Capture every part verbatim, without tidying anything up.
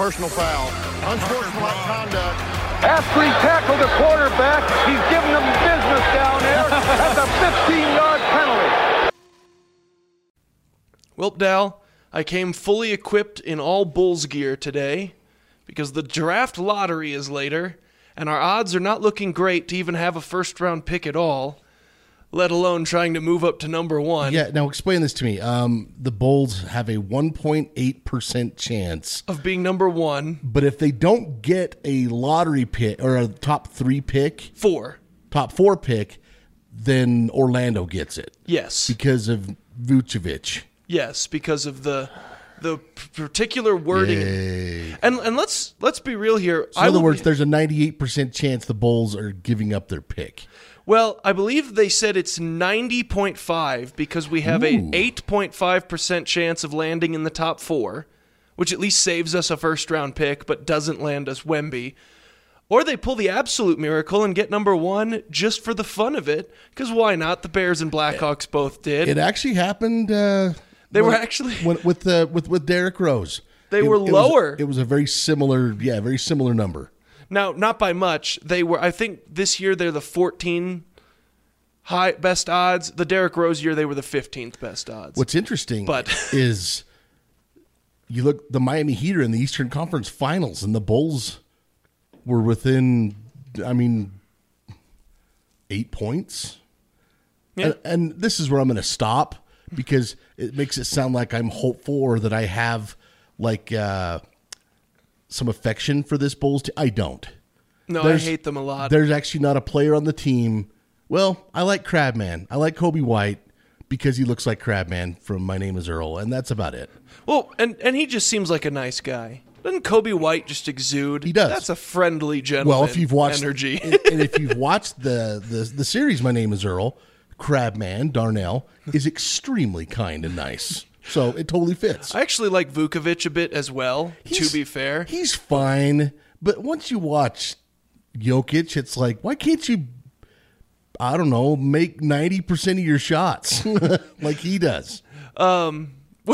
personal foul. Unsportsmanlike conduct. After he tackled the quarterback, he's giving them business down there. That's a fifteen-yard penalty. Well, Dal, I came fully equipped in all Bulls gear today because the draft lottery is later, and our odds are not looking great to even have a first-round pick at all, let alone trying to move up to number one. Yeah, now explain this to me. Um, the Bulls have a one point eight percent chance of being number one. But if they don't get a lottery pick or a top three pick, four, top four pick, then Orlando gets it. Yes. Because of Vucevic. Yes, because of the the particular wording. Yay. And and let's let's be real here. So in other words, there's a ninety-eight percent chance the Bulls are giving up their pick. Well, I believe they said it's ninety point five because we have an eight point five percent chance of landing in the top four, which at least saves us a first-round pick but doesn't land us Wemby. Or they pull the absolute miracle and get number one just for the fun of it, because why not? The Bears and Blackhawks it, both did. It actually happened. Uh, they when, were actually when, with uh, with with Derrick Rose. They it, were it lower. Was, it was a very similar, yeah, very similar number. Now, not by much. They were. I think this year they're the fourteen high best odds. The Derrick Rose year they were the fifteenth best odds. What's interesting, but is you look the Miami Heat are in the Eastern Conference Finals, and the Bulls were within, I mean, eight points. Yeah. And, and this is where I'm going to stop because it makes it sound like I'm hopeful or that I have like uh, some affection for this Bulls team. I don't. No, there's, I hate them a lot. There's actually not a player on the team. Well, I like Crabman. I like Kobe White because he looks like Crabman from My Name is Earl, and that's about it. Well, and, and he just seems like a nice guy. Doesn't Kobe White just exude? He does. That's a friendly gentleman. Well, if you've watched energy, and, and if you've watched the, the the series, My Name is Earl, Crabman Darnell is extremely kind and nice, so it totally fits. I actually like Vucevic a bit as well. He's, to be fair, he's fine, but once you watch Jokic, it's like, why can't you? I don't know, make ninety percent of your shots like he does. Um.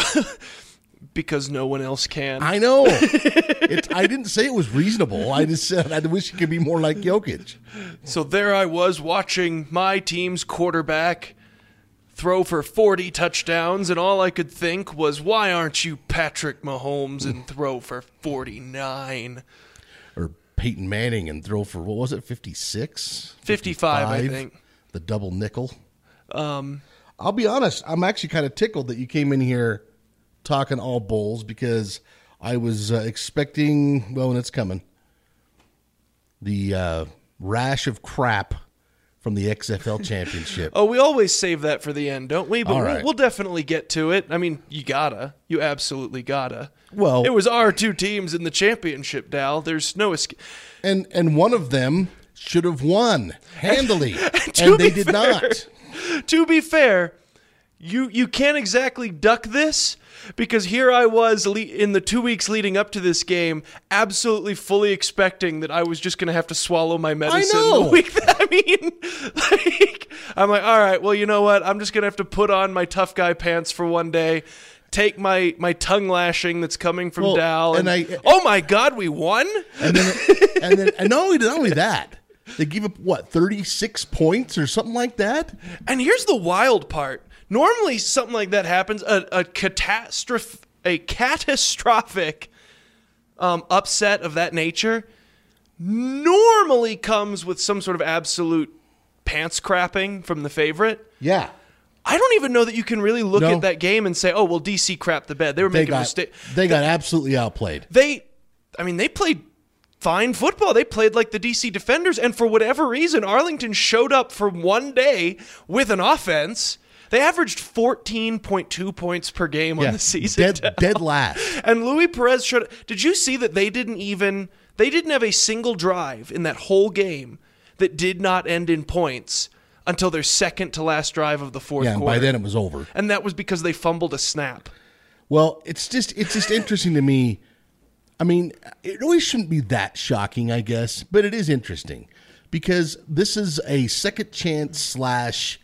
Because no one else can. I know. It's, I didn't say it was reasonable. I just said I wish he could be more like Jokic. So there I was watching my team's quarterback throw for forty touchdowns, and all I could think was, why aren't you Patrick Mahomes and throw for forty-nine? Or Peyton Manning and throw for, what was it, fifty-six? fifty-five, I think. The double nickel. Um, I'll be honest, I'm actually kind of tickled that you came in here talking all Bulls because I was uh, expecting, well, and it's coming, the uh, rash of crap from the X F L championship. Oh, we always save that for the end, don't we? But all we'll, right. we'll definitely get to it. I mean, you gotta. You absolutely gotta. Well, it was our two teams in the championship, Dal. There's no escape. And, and one of them should have won handily, and they did fair, not. To be fair, you you can't exactly duck this, because here I was le- in the two weeks leading up to this game, absolutely fully expecting that I was just going to have to swallow my medicine I know. the week that, I mean, like, I'm like, all right, well, you know what? I'm just going to have to put on my tough guy pants for one day, take my, my tongue lashing that's coming from Well, Dal, and, and I- oh my God, we won? And then, and then, and not only, not only that, they give up, what, thirty-six points or something like that? And here's the wild part. Normally, something like that happens, a, a catastrophe, a catastrophic um, upset of that nature normally comes with some sort of absolute pants crapping from the favorite. Yeah. I don't even know that you can really look No. at that game and say, oh, well, D C crapped the bed. They were They making a got, mistake. they got absolutely outplayed. They, I mean, they played fine football. They played like the D C Defenders, and for whatever reason, Arlington showed up for one day with an offense. They averaged fourteen point two points per game Yeah, on the season. dead, dead last. And Luis Perez showed. Did you see that they didn't even? They didn't have a single drive in that whole game that did not end in points until their second to last drive of the fourth Yeah, and quarter. by then it was over. And that was because they fumbled a snap. Well, it's just it's just interesting to me. I mean, it always shouldn't be that shocking, I guess, but it is interesting because this is a second chance slash.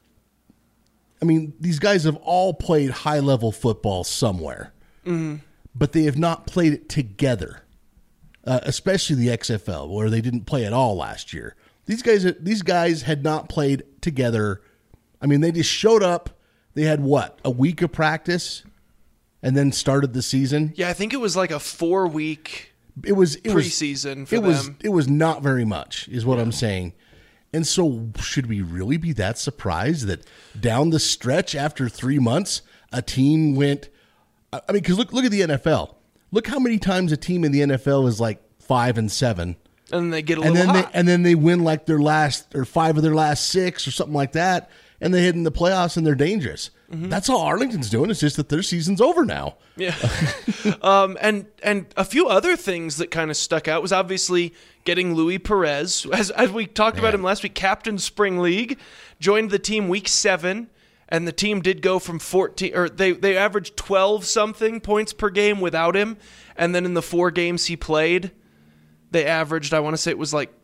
I mean, these guys have all played high level football somewhere, Mm-hmm. but they have not played it together, uh, especially the X F L, where they didn't play at all last year. These guys, these guys had not played together. I mean, they just showed up. They had what, a week of practice, and then started the season. Yeah, I think it was like a four-week it was it preseason was, for it them. Was, it was not very much, is what yeah. I'm saying. And so, should we really be that surprised that down the stretch after three months, a team went? I mean, because look, look at the N F L. Look how many times a team in the N F L is like five and seven. And they get a and little then hot. They, and then they win like their last or five of their last six or something like that, and they hit in the playoffs and they're dangerous. Mm-hmm. That's all Arlington's doing. It's just that their season's over now. Yeah. um, and and a few other things that kind of stuck out was obviously getting Luis Perez, as as we talked Man. about him last week, captain Spring League, joined the team week seven, and the team did go from fourteen or they they averaged twelve something points per game without him, and then in the four games he played, they averaged, I want to say it was like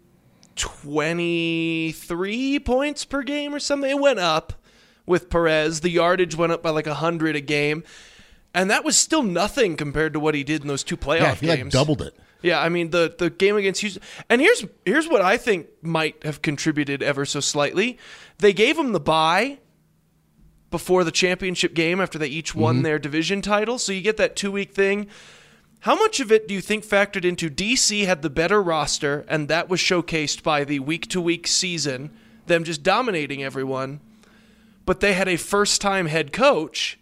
twenty-three points per game or something. It went up with Perez. The yardage went up by like one hundred a game. And that was still nothing compared to what he did in those two playoff yeah, he games. Like doubled it. Yeah, I mean, the, the game against Houston. And here's here's what I think might have contributed ever so slightly. They gave him the bye before the championship game after they each won mm-hmm. their division title. So you get that two-week thing. How much of it do you think factored into D C had the better roster, and that was showcased by the week-to-week season, them just dominating everyone, but they had a first-time head coach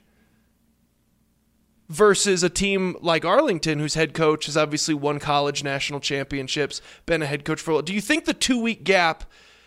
versus a team like Arlington, whose head coach has obviously won college national championships, been a head coach for a while. Do you think the two-week gap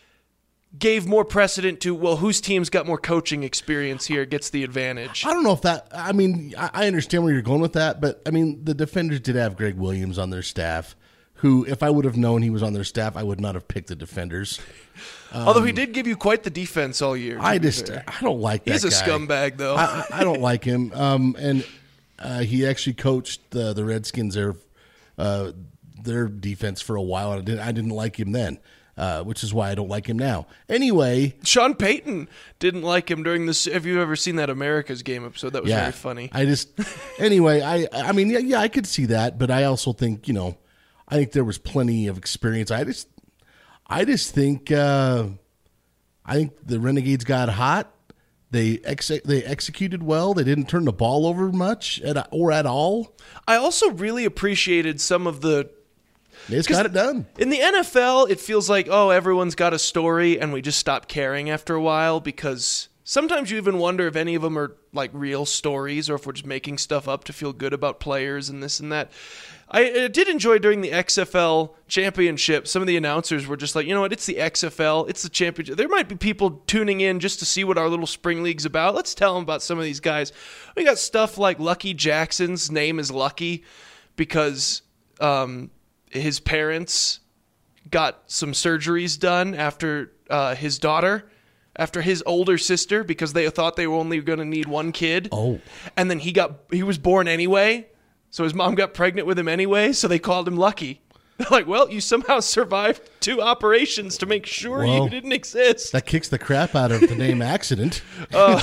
gave more precedent to, well, whose team's got more coaching experience here gets the advantage? I don't know if that, I mean, I understand where you're going with that, but, I mean, the Defenders did have Greg Williams on their staff, who, if I would have known he was on their staff, I would not have picked the Defenders. Um, Although he did give you quite the defense all year. I just, fair. I don't like that He's a guy. scumbag, though. I, I don't like him. Um, and uh, he actually coached the, the Redskins, their, uh, their defense for a while, and I didn't, I didn't like him then. Uh, which is why I don't like him now. Anyway, Sean Payton didn't like him during this. Have you ever seen that America's Game episode? That was yeah, very funny. I just, anyway, I, I mean, yeah, yeah, I could see that, but I also think, you know, I think there was plenty of experience. I just, I just think, uh, I think the Renegades got hot. They ex- they executed well. They didn't turn the ball over much at, or at all. I also really appreciated some of the. They just got it done. In the N F L, it feels like, oh, everyone's got a story, and we just stop caring after a while, because sometimes you even wonder if any of them are like real stories or if we're just making stuff up to feel good about players and this and that. I, I did enjoy during the X F L championship, some of the announcers were just like, you know what, it's the X F L, it's the championship. There might be people tuning in just to see what our little spring league's about. Let's tell them about some of these guys. We got stuff like Lucky Jackson's name is Lucky because um, his parents got some surgeries done after uh, his daughter, after his older sister, because they thought they were only going to need one kid. Oh. And then he got he was born anyway. So his mom got pregnant with him anyway, so they called him Lucky. They're like, well, you somehow survived two operations to make sure well, you didn't exist. That kicks the crap out of the name Accident. Uh,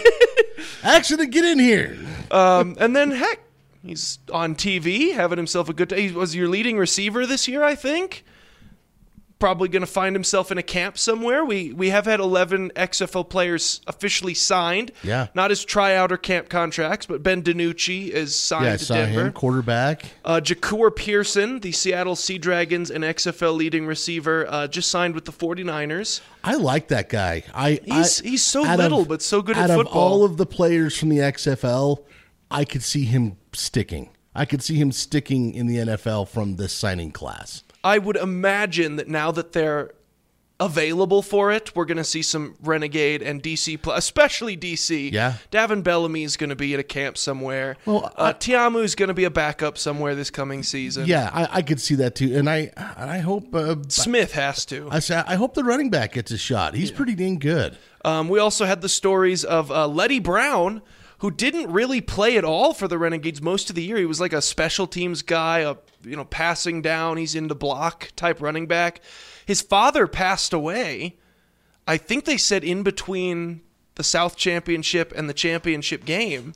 Accident, get in here. Um, and then, heck, he's on T V having himself a good day. He was your leading receiver this year, I think. Probably going to find himself in a camp somewhere. We we have had eleven X F L players officially signed. Yeah. Not as tryout or camp contracts, but Ben DiNucci is signed yeah, I to saw Denver. Him, quarterback. Uh, Jacour Pearson, the Seattle Sea Dragons and X F L leading receiver, uh, just signed with the forty-niners. I like that guy. I He's, I, he's so little, of, but so good at at football. Out of all of the players from the X F L, I could see him sticking. I could see him sticking in the N F L from this signing class. I would imagine that now that they're available for it, we're going to see some Renegade and D C, play, especially D C. Yeah. Davin Bellamy is going to be at a camp somewhere. Well, uh, Tiamu is going to be a backup somewhere this coming season. Yeah, I, I could see that too, and I and I hope uh, Smith has to. I, I hope the running back gets a shot. He's yeah. pretty dang good. Um, we also had the stories of uh, Letty Brown, who didn't really play at all for the Renegades most of the year. He was like a special teams guy, a you know passing down. He's into block type running back. His father passed away, I think they said in between the South Championship and the championship game.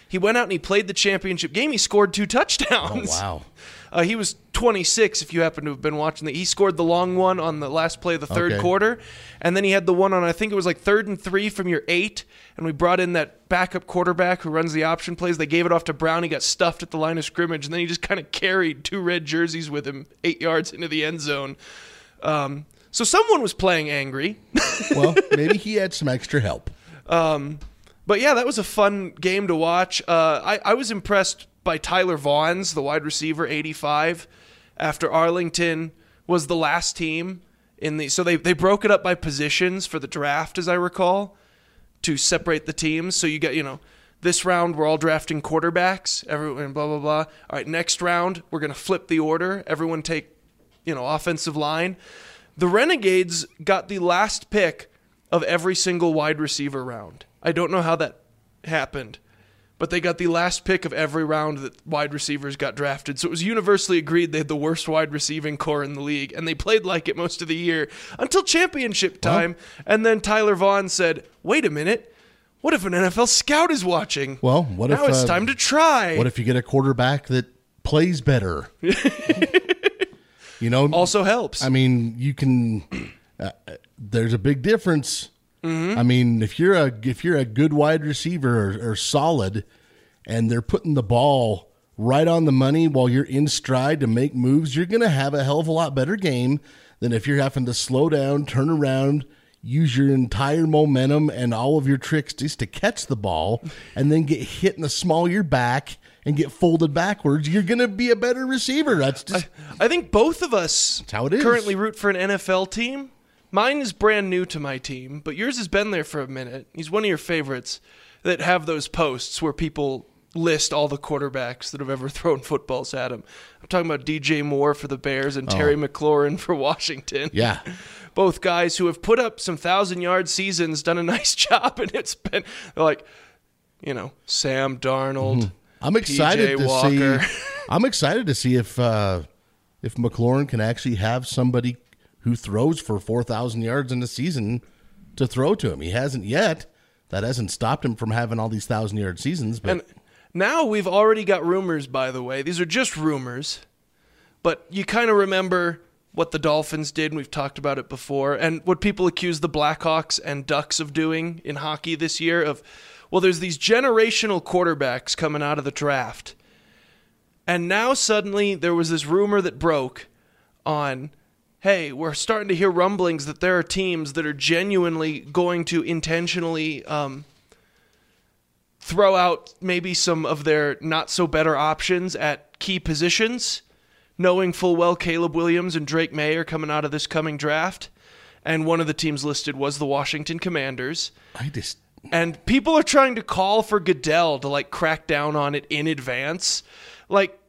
he went out and he played the championship game. He scored two touchdowns. Oh, wow. Uh, he was twenty-six, if you happen to have been watching that. He scored the long one on the last play of the third Okay. quarter, and then he had the one on, I think it was like third and three from your eight, and we brought in that backup quarterback who runs the option plays. They gave it off to Brown. He got stuffed at the line of scrimmage, and then he just kind of carried two red jerseys with him eight yards into the end zone. Um, so someone was playing angry. Well, maybe he had some extra help. But yeah, that was a fun game to watch. Uh, I, I was impressed by Tyler Vaughns, the wide receiver, eighty-five, after Arlington was the last team in the. So they, they broke it up by positions for the draft, as I recall, to separate the teams. So you got, you know, this round we're all drafting quarterbacks, everyone, blah, blah, blah. All right, next round we're going to flip the order. Everyone take, you know, offensive line. The Renegades got the last pick of every single wide receiver round. I don't know how that happened, but they got the last pick of every round that wide receivers got drafted. So it was universally agreed they had the worst wide receiving core in the league, and they played like it most of the year until championship time. Well, and then Tyler Vaughn said, wait a minute, what if an N F L scout is watching? Well, what now if it's uh, time to try. What if you get a quarterback that plays better? You know, also helps. I mean, you can. Uh, there's a big difference. Mm-hmm. I mean, if you're a if you're a good wide receiver or, or solid, and they're putting the ball right on the money while you're in stride to make moves, you're going to have a hell of a lot better game than if you're having to slow down, turn around, use your entire momentum and all of your tricks just to catch the ball, and then get hit in the small of your back and get folded backwards. You're going to be a better receiver. That's just. I, I think both of us That's how it is. currently root for an N F L team. Mine is brand new to my team, but yours has been there for a minute. He's one of your favorites that have those posts where people list all the quarterbacks that have ever thrown footballs at him. I'm talking about D J Moore for the Bears and Terry Oh. McLaurin for Washington. Yeah. Both guys who have put up some thousand-yard seasons, done a nice job, and it's been like, you know, Sam Darnold, Mm-hmm. I'm excited P J to Walker. see. I'm excited to see if uh, if McLaurin can actually have somebody who throws for four thousand yards in a season to throw to him. He hasn't yet. That hasn't stopped him from having all these thousand-yard seasons. But And now we've already got rumors, by the way. These are just rumors. But you kind of remember what the Dolphins did, and we've talked about it before, and what people accuse the Blackhawks and Ducks of doing in hockey this year of, well, there's these generational quarterbacks coming out of the draft. And now suddenly there was this rumor that broke on, hey, we're starting to hear rumblings that there are teams that are genuinely going to intentionally um, throw out maybe some of their not-so-better options at key positions, knowing full well Caleb Williams and Drake May are coming out of this coming draft. And one of the teams listed was the Washington Commanders. I just And people are trying to call for Goodell to, like, crack down on it in advance. Like,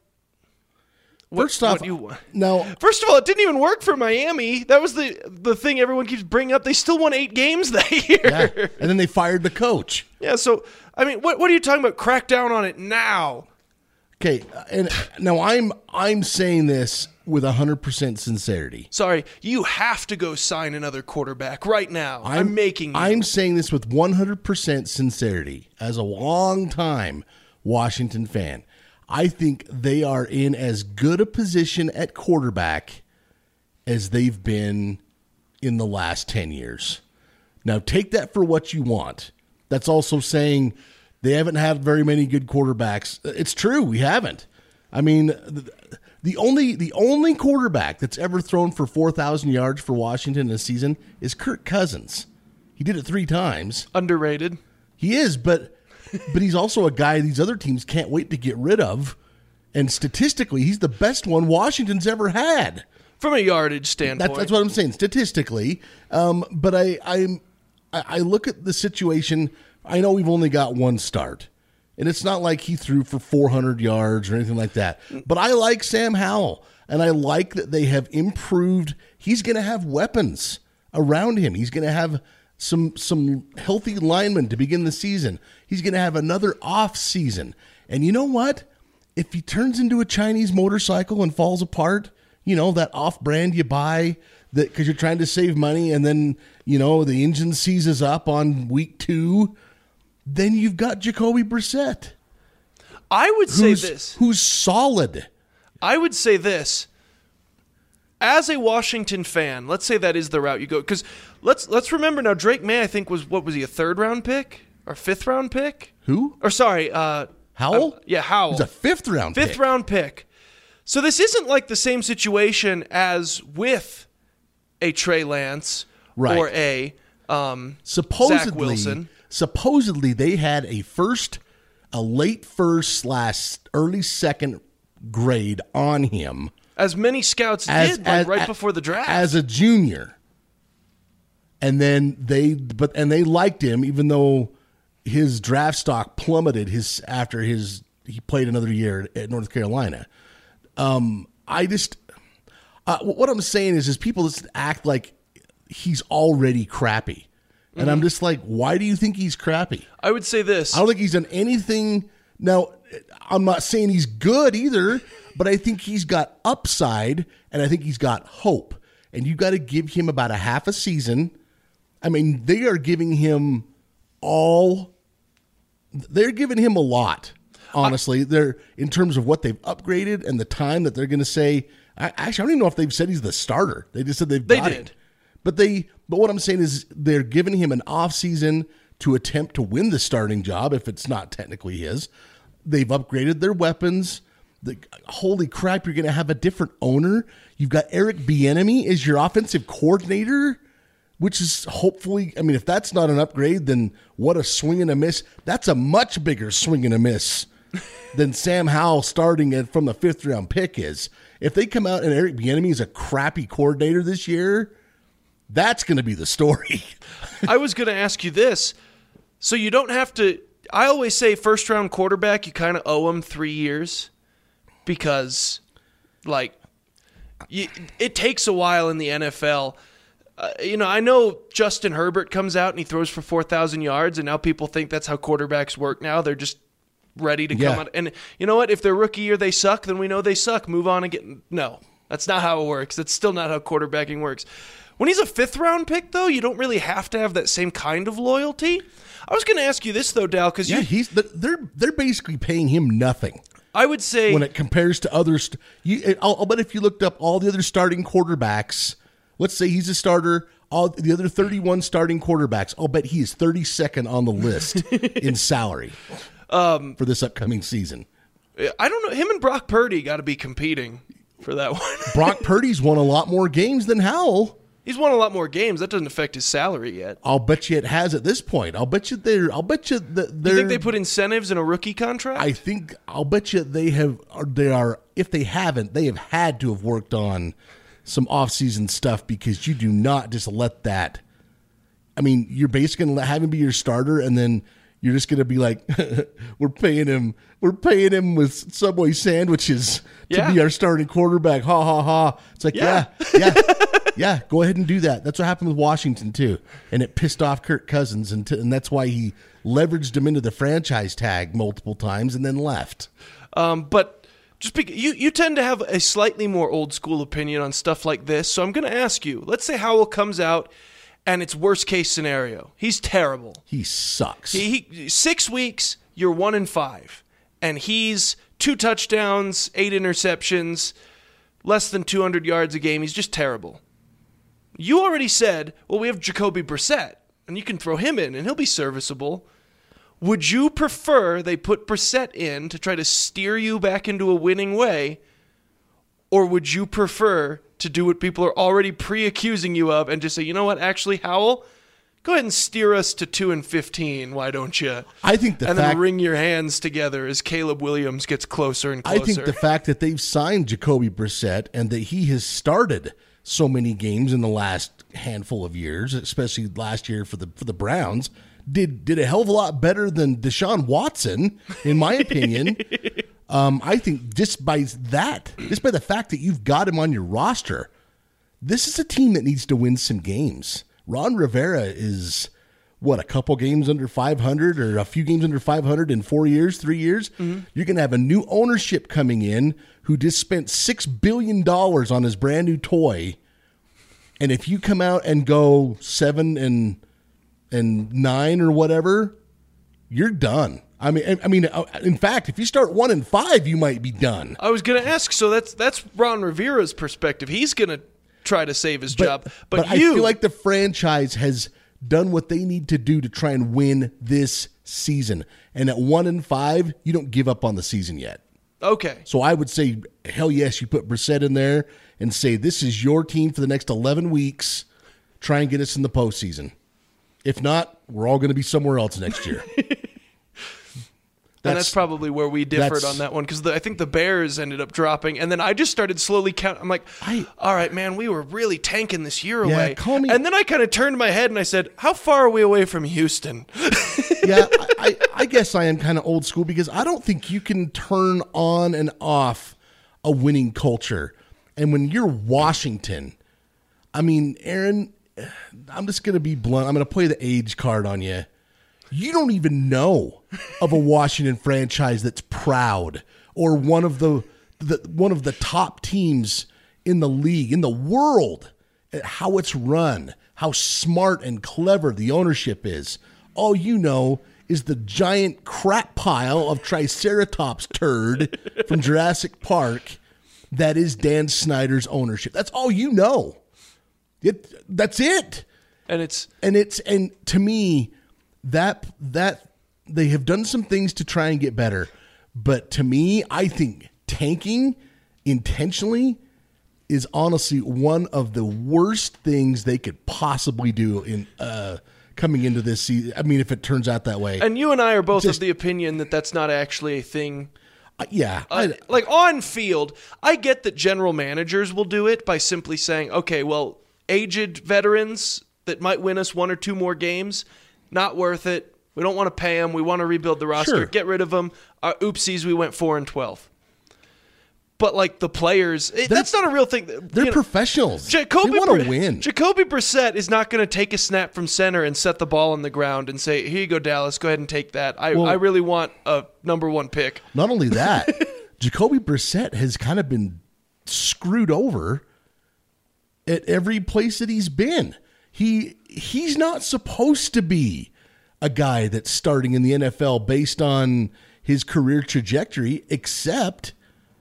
what, first off, what you, no. First of all, it didn't even work for Miami. That was the the thing everyone keeps bringing up. They still won eight games that year. Yeah. And then they fired the coach. Yeah, so, I mean, what what are you talking about? Crack down on it now. Okay, and now I'm I'm saying this with one hundred percent sincerity. Sorry, you have to go sign another quarterback right now. I'm, I'm making you. I'm saying this with one hundred percent sincerity. As a long-time Washington fan, I think they are in as good a position at quarterback as they've been in the last ten years. Now, take that for what you want. That's also saying they haven't had very many good quarterbacks. It's true, we haven't. I mean, the, the only the only quarterback that's ever thrown for four thousand yards for Washington in a season is Kirk Cousins. He did it three times. Underrated. He is, but but he's also a guy these other teams can't wait to get rid of. And statistically, he's the best one Washington's ever had. From a yardage standpoint. That, that's what I'm saying, statistically. Um, but I, I'm, I I look at the situation. I know we've only got one start. And it's not like he threw for four hundred yards or anything like that. But I like Sam Howell. And I like that they have improved. He's going to have weapons around him. He's going to have some some healthy linemen to begin the season. He's going to have another off season. And you know what? If he turns into a Chinese motorcycle and falls apart, you know, that off-brand you buy that because you're trying to save money and then, you know, the engine seizes up on week two, then you've got Jacoby Brissett. I would say who's, this. Who's solid. I would say this. As a Washington fan, let's say that is the route you go. Because let's let's remember now, Drake May, I think, was, what was he, a third-round pick? Or fifth-round pick? Who? Or sorry. Uh, Howell? Uh, yeah, Howell. He's a fifth-round pick. Fifth-round pick. So this isn't like the same situation as with a Trey Lance right. or a um, supposedly, Zach Wilson. Supposedly, they had a first, a late first slash early second grade on him. As many scouts as, did, like as, right as, before the draft. As a junior. And then they, but and they liked him, even though his draft stock plummeted his after his he played another year at North Carolina. Um, I just uh, what I'm saying is, is people just act like he's already crappy, and mm-hmm. I'm just like, why do you think he's crappy? I would say this: I don't think he's done anything. Now, I'm not saying he's good either, but I think he's got upside, and I think he's got hope. And you got to give him about a half a season. I mean, they are giving him all. They're giving him a lot. Honestly, I, they're in terms of what they've upgraded and the time that they're going to say. I, actually, I don't even know if they've said he's the starter. They just said they've they got did. him. But they. But what I'm saying is, they're giving him an off season to attempt to win the starting job if it's not technically his. They've upgraded their weapons. The, holy crap, you're going to have a different owner. You've got Eric Bieniemy as your offensive coordinator, which is hopefully, I mean, if that's not an upgrade, then what a swing and a miss. That's a much bigger swing and a miss than Sam Howell starting it from the fifth round pick is. If they come out and Eric Bieniemy is a crappy coordinator this year, that's going to be the story. I was going to ask you this. So you don't have to, I always say first round quarterback, you kind of owe them three years because, like, you, it takes a while in the N F L. Uh, you know, I know Justin Herbert comes out and he throws for four thousand yards, and now people think that's how quarterbacks work now. They're just ready to yeah. come out. And you know what? If their rookie year they suck, then we know they suck. Move on and get – no, that's not how it works. That's still not how quarterbacking works. When he's a fifth-round pick, though, you don't really have to have that same kind of loyalty. I was going to ask you this, though, Dal, because yeah, you, he's they're they're basically paying him nothing. I would say when it compares to others, you, I'll, I'll bet if you looked up all the other starting quarterbacks, let's say he's a starter, all the other thirty-one starting quarterbacks, I'll bet he is thirty-second on the list in salary um, for this upcoming season. I don't know. Him and Brock Purdy got to be competing for that one. Brock Purdy's won a lot more games than Howell. He's won a lot more games. That doesn't affect his salary yet. I'll bet you it has at this point. I'll bet you they're. I'll bet you that they're. You think they put incentives in a rookie contract? I think. I'll bet you they have. Or they are. If they haven't, they have had to have worked on some off-season stuff because you do not just let that. I mean, you're basically going to have him be your starter, and then you're just going to be like, "We're paying him. We're paying him with Subway sandwiches to yeah. be our starting quarterback." Ha ha ha! It's like, yeah, yeah. yeah. Yeah, go ahead and do that. That's what happened with Washington, too. And it pissed off Kirk Cousins, and, t- and that's why he leveraged him into the franchise tag multiple times and then left. Um, but just be- you, you tend to have a slightly more old-school opinion on stuff like this, so I'm going to ask you. Let's say Howell comes out, and it's worst-case scenario. He's terrible. He sucks. He, he Six weeks, you're one and five. And he's two touchdowns, eight interceptions, less than two hundred yards a game. He's just terrible. You already said, well, we have Jacoby Brissett, and you can throw him in, and he'll be serviceable. Would you prefer they put Brissett in to try to steer you back into a winning way, or would you prefer to do what people are already pre-accusing you of and just say, you know what, actually, Howell, go ahead and steer us to two and fifteen, why don't you? I think the and fact, then wring your hands together as Caleb Williams gets closer and closer. I think the fact that they've signed Jacoby Brissett and that he has started so many games in the last handful of years, especially last year for the for the Browns, did did a hell of a lot better than Deshaun Watson, in my opinion. um, I think just by that, just by the fact that you've got him on your roster, this is a team that needs to win some games. Ron Rivera is, what, a couple games under five hundred or a few games under five hundred in four years, three years? Mm-hmm. You're going to have a new ownership coming in who just spent six billion dollars on his brand new toy. And if you come out and go seven and and nine or whatever, you're done. I mean, I mean, in fact, if you start one and five, you might be done. I was going to ask. So that's that's Ron Rivera's perspective. He's going to try to save his But, job. But, but you I feel like the franchise has done what they need to do to try and win this season. And at one and five, you don't give up on the season yet. okay. So I would say, hell yes, you put Brissett in there and say, this is your team for the next eleven weeks. Try and get us in the postseason. If not, we're all going to be somewhere else next year. And that's probably where we differed on that one because I think the Bears ended up dropping, and then I just started slowly counting. I'm like, I- all right, man, we were really tanking this year Yeah, away. call me- And then I kind of turned my head and I said, how far are we away from Houston? yeah, I, I, I guess I am kind of old school because I don't think you can turn on and off a winning culture. And when you're Washington, I mean, Aaron, I'm just going to be blunt. I'm going to play the age card on you. You don't even know of a Washington franchise that's proud or one of the, the one of the top teams in the league, in the world, at how it's run, how smart and clever the ownership is. All you know is the giant crap pile of Triceratops turd from Jurassic Park that is Dan Snyder's ownership. That's all you know. It, that's it. And it's And it's and to me, that that they have done some things to try and get better. But to me, I think tanking intentionally is honestly one of the worst things they could possibly do in uh, coming into this season. I mean, if it turns out that way. and you and I are both Just- of the opinion that that's not actually a thing. Uh, yeah. Uh, I, like on field, I get that general managers will do it by simply saying, okay, well, aged veterans that might win us one or two more games, not worth it. We don't want to pay them. We want to rebuild the roster. Sure. Get rid of them. Uh, oopsies, we went four and twelve. But like the players, it, that's not a real thing. they're You know, professionals. Jacoby they want Br- to win. Jacoby Brissett is not going to take a snap from center and set the ball on the ground and say, "Here you go, Dallas. Go ahead and take that. I, Well- I really want a number one pick." Not only that, Jacoby Brissett has kind of been screwed over at every place that he's been. He he's not supposed to be a guy that's starting in the N F L based on his career trajectory, except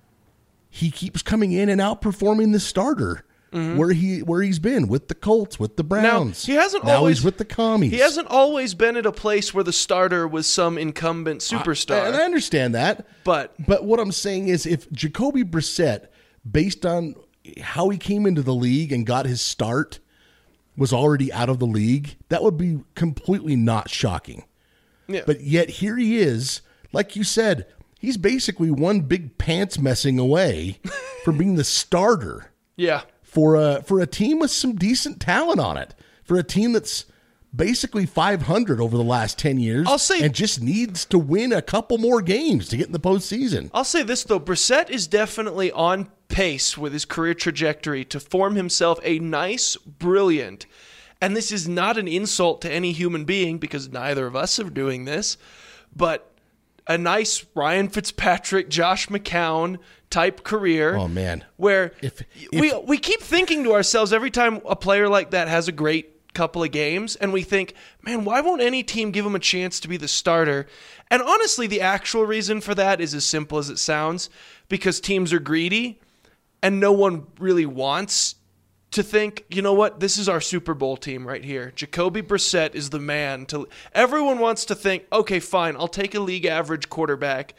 he keeps coming in and outperforming the starter where he where he's been with the Colts, with the Browns. Now, he hasn't now always he's with the Commies. He hasn't always been at a place where the starter was some incumbent superstar. And I understand that. But- but what I'm saying is if Jacoby Brissett, based on how he came into the league and got his start, was already out of the league, that would be completely not shocking. yeah. But yet here he is, like you said, he's basically one big pants messing away from being the starter yeah. for a for a team with some decent talent on it, for a team that's basically five hundred over the last ten years. I'll say- and just needs to win a couple more games to get in the postseason. I'll say this, though. Brissett is definitely on pace with his career trajectory to form himself a nice, brilliant, and this is not an insult to any human being because neither of us are doing this, but a nice Ryan Fitzpatrick, Josh McCown type career. Oh, man. Where If- we, if- we keep thinking to ourselves every time a player like that has a great couple of games and we think, man, why won't any team give him a chance to be the starter? And honestly, the actual reason for that is as simple as it sounds, because teams are greedy and no one really wants to think, you know what, this is our Super Bowl team right here. Jacoby Brissett is the man to everyone wants to think, okay, fine, I'll take a league average quarterback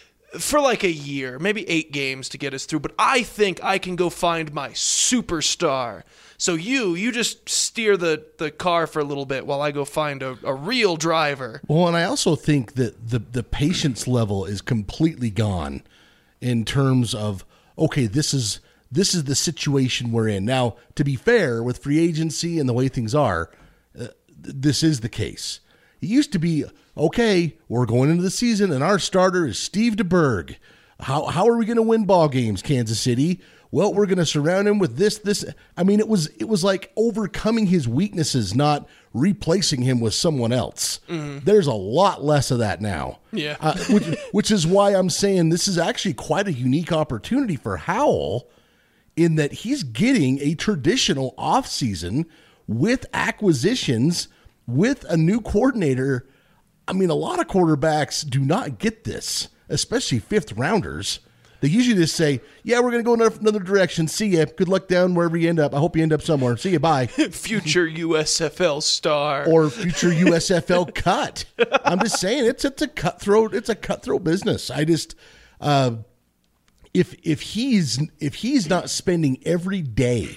for like a year, maybe eight games to get us through, but I think I can go find my superstar. So you, you just steer the, the car for a little bit while I go find a, a real driver. Well, and I also think that the the patience level is completely gone in terms of, okay, this is this is the situation we're in. Now, to be fair, with free agency and the way things are, uh, th- this is the case. It used to be, okay, we're going into the season and our starter is Steve DeBerg. How how are we going to win ball games, Kansas City? Well, we're going to surround him with this, this. I mean, it was it was like overcoming his weaknesses, not replacing him with someone else. There's a lot less of that now. Yeah. Uh, which, which is why I'm saying this is actually quite a unique opportunity for Howell in that he's getting a traditional offseason with acquisitions, with a new coordinator. I mean, a lot of quarterbacks do not get this, especially fifth rounders. They usually just say, yeah, we're going to go another, another direction. See ya. Good luck down wherever you end up. I hope you end up somewhere. See you. Bye. Future U S F L star. Or future U S F L cut. I'm just saying it's it's a cutthroat. It's a cutthroat business. I just, uh, if if he's if he's not spending every day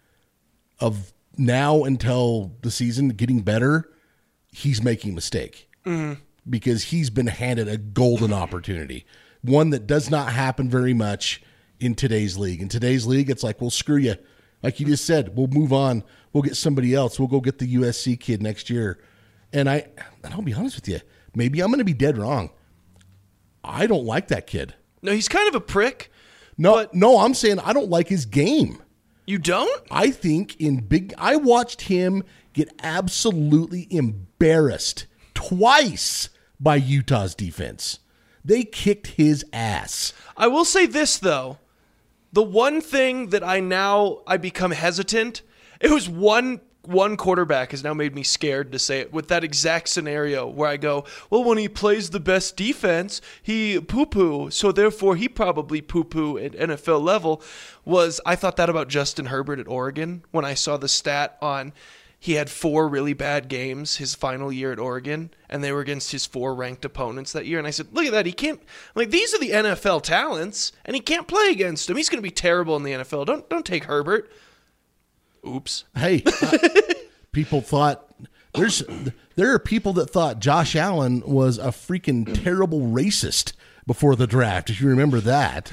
of now until the season getting better, he's making a mistake mm. because he's been handed a golden opportunity. One that does not happen very much in today's league. In today's league, it's like, well, screw you. Like you just said, we'll move on. We'll get somebody else. We'll go get the U S C kid next year. And I, and I'll be honest with you, maybe I'm going to be dead wrong. I don't like that kid. No, he's kind of a prick. No, but no, I'm saying I don't like his game. You don't? I think in big, I watched him get absolutely embarrassed twice by Utah's defense. They kicked his ass. I will say this, though. The one thing that I now, I become hesitant, it was one one quarterback has now made me scared to say it with that exact scenario where I go, well, when he plays the best defense, he poo-poo, so therefore he probably poo-poo at N F L level, was I thought that about Justin Herbert at Oregon when I saw the stat on he had four really bad games his final year at Oregon, and they were against his four ranked opponents that year. And I said, look at that. He can't, like, these are the N F L talents, and he can't play against them. He's going to be terrible in the N F L. Don't don't take Herbert. Oops. Hey, uh, people thought, there's there are people that thought Josh Allen was a freaking terrible racist before the draft, if you remember that.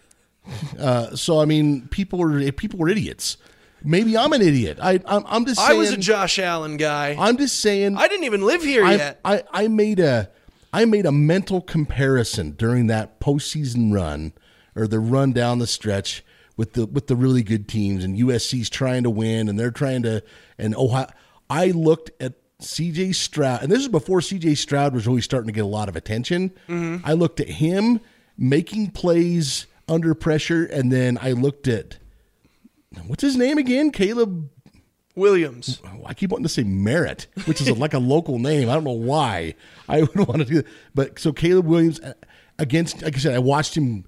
Uh, so, I mean, people were, people were idiots. Maybe I'm an idiot. I, I'm, I'm just saying. I was a Josh Allen guy. I'm just saying. I didn't even live here I, yet. I, I made a I made a mental comparison during that postseason run, or the run down the stretch with the with the really good teams, and U S C's trying to win, and they're trying to. And Ohio, I looked at C J Stroud, and this is before C J Stroud was really starting to get a lot of attention. Mm-hmm. I looked at him making plays under pressure, and then I looked at. What's his name again? Caleb Williams. I keep wanting to say Merritt, which is a, like a local name. I don't know why I would want to do that. But so Caleb Williams against, like I said, I watched him.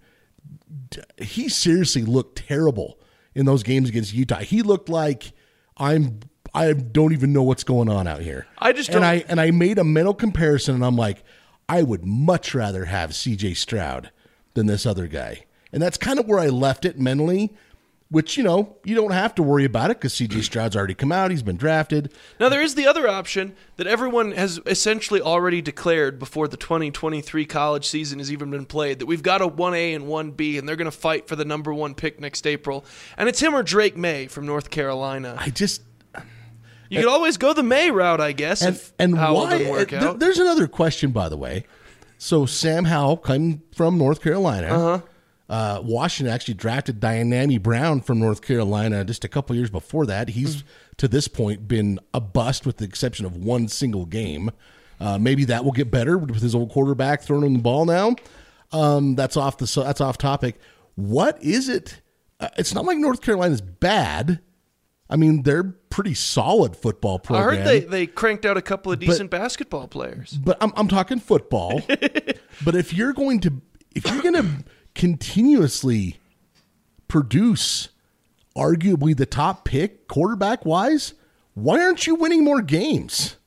He seriously looked terrible in those games against Utah. He looked like I'm. I don't even know what's going on out here. I just don't. And I and I made a mental comparison, and I'm like, I would much rather have C J Stroud than this other guy, and that's kind of where I left it mentally. Which, you know, you don't have to worry about it because C J Stroud's already come out. He's been drafted. Now, there is the other option that everyone has essentially already declared before the twenty twenty-three college season has even been played, that we've got a one A and one B, and they're going to fight for the number one pick next April. And it's him or Drake May from North Carolina. I just... You could always go the May route, I guess, and, if and Howell why, didn't work th- out. There's another question, by the way. So Sam Howell came from North Carolina. Uh-huh. Uh, Washington actually drafted Dianami Brown from North Carolina just a couple years before that. He's, mm. to this point, been a bust with the exception of one single game. Uh, maybe that will get better with his old quarterback throwing him the ball now. Um, that's off the that's off topic. What is it? Uh, it's not like North Carolina's bad. I mean, they're pretty solid football program. I heard they, they cranked out a couple of decent but, basketball players. But I'm I'm talking football. But if you're going to if you're going to continuously produce arguably the top pick quarterback wise, why aren't you winning more games?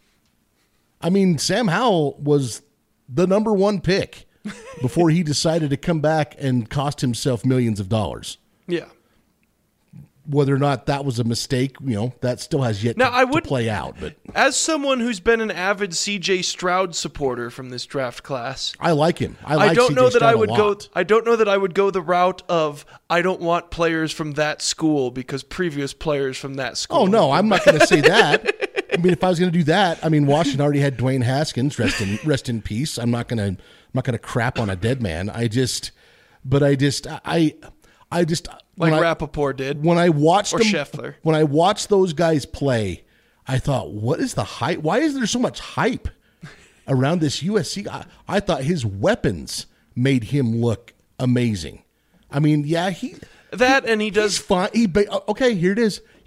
I mean, Sam Howell was the number one pick before he decided to come back and cost himself millions of dollars. Yeah. Whether or not that was a mistake, you know, that still has yet now, to, I would, to play out. But as someone who's been an avid C J Stroud supporter from this draft class, I like him. I, like I don't C J know that Stroud I would a go. lot. I don't know that I would go the route of I don't want players from that school because previous players from that school. Oh no, I'm not going to say that. I mean, if I was going to do that, I mean, Washington already had Dwayne Haskins. Rest in rest in peace. I'm not going to. I'm not going to crap on a dead man. I just, but I just, I, I just like I, Rappaport did when I watched or them, Scheffler. When I watched those guys play, I thought, what is the hype? Why is there so much hype around this U S C? I, I thought his weapons made him look amazing. I mean, yeah, he that and he does fine. He okay, here it is.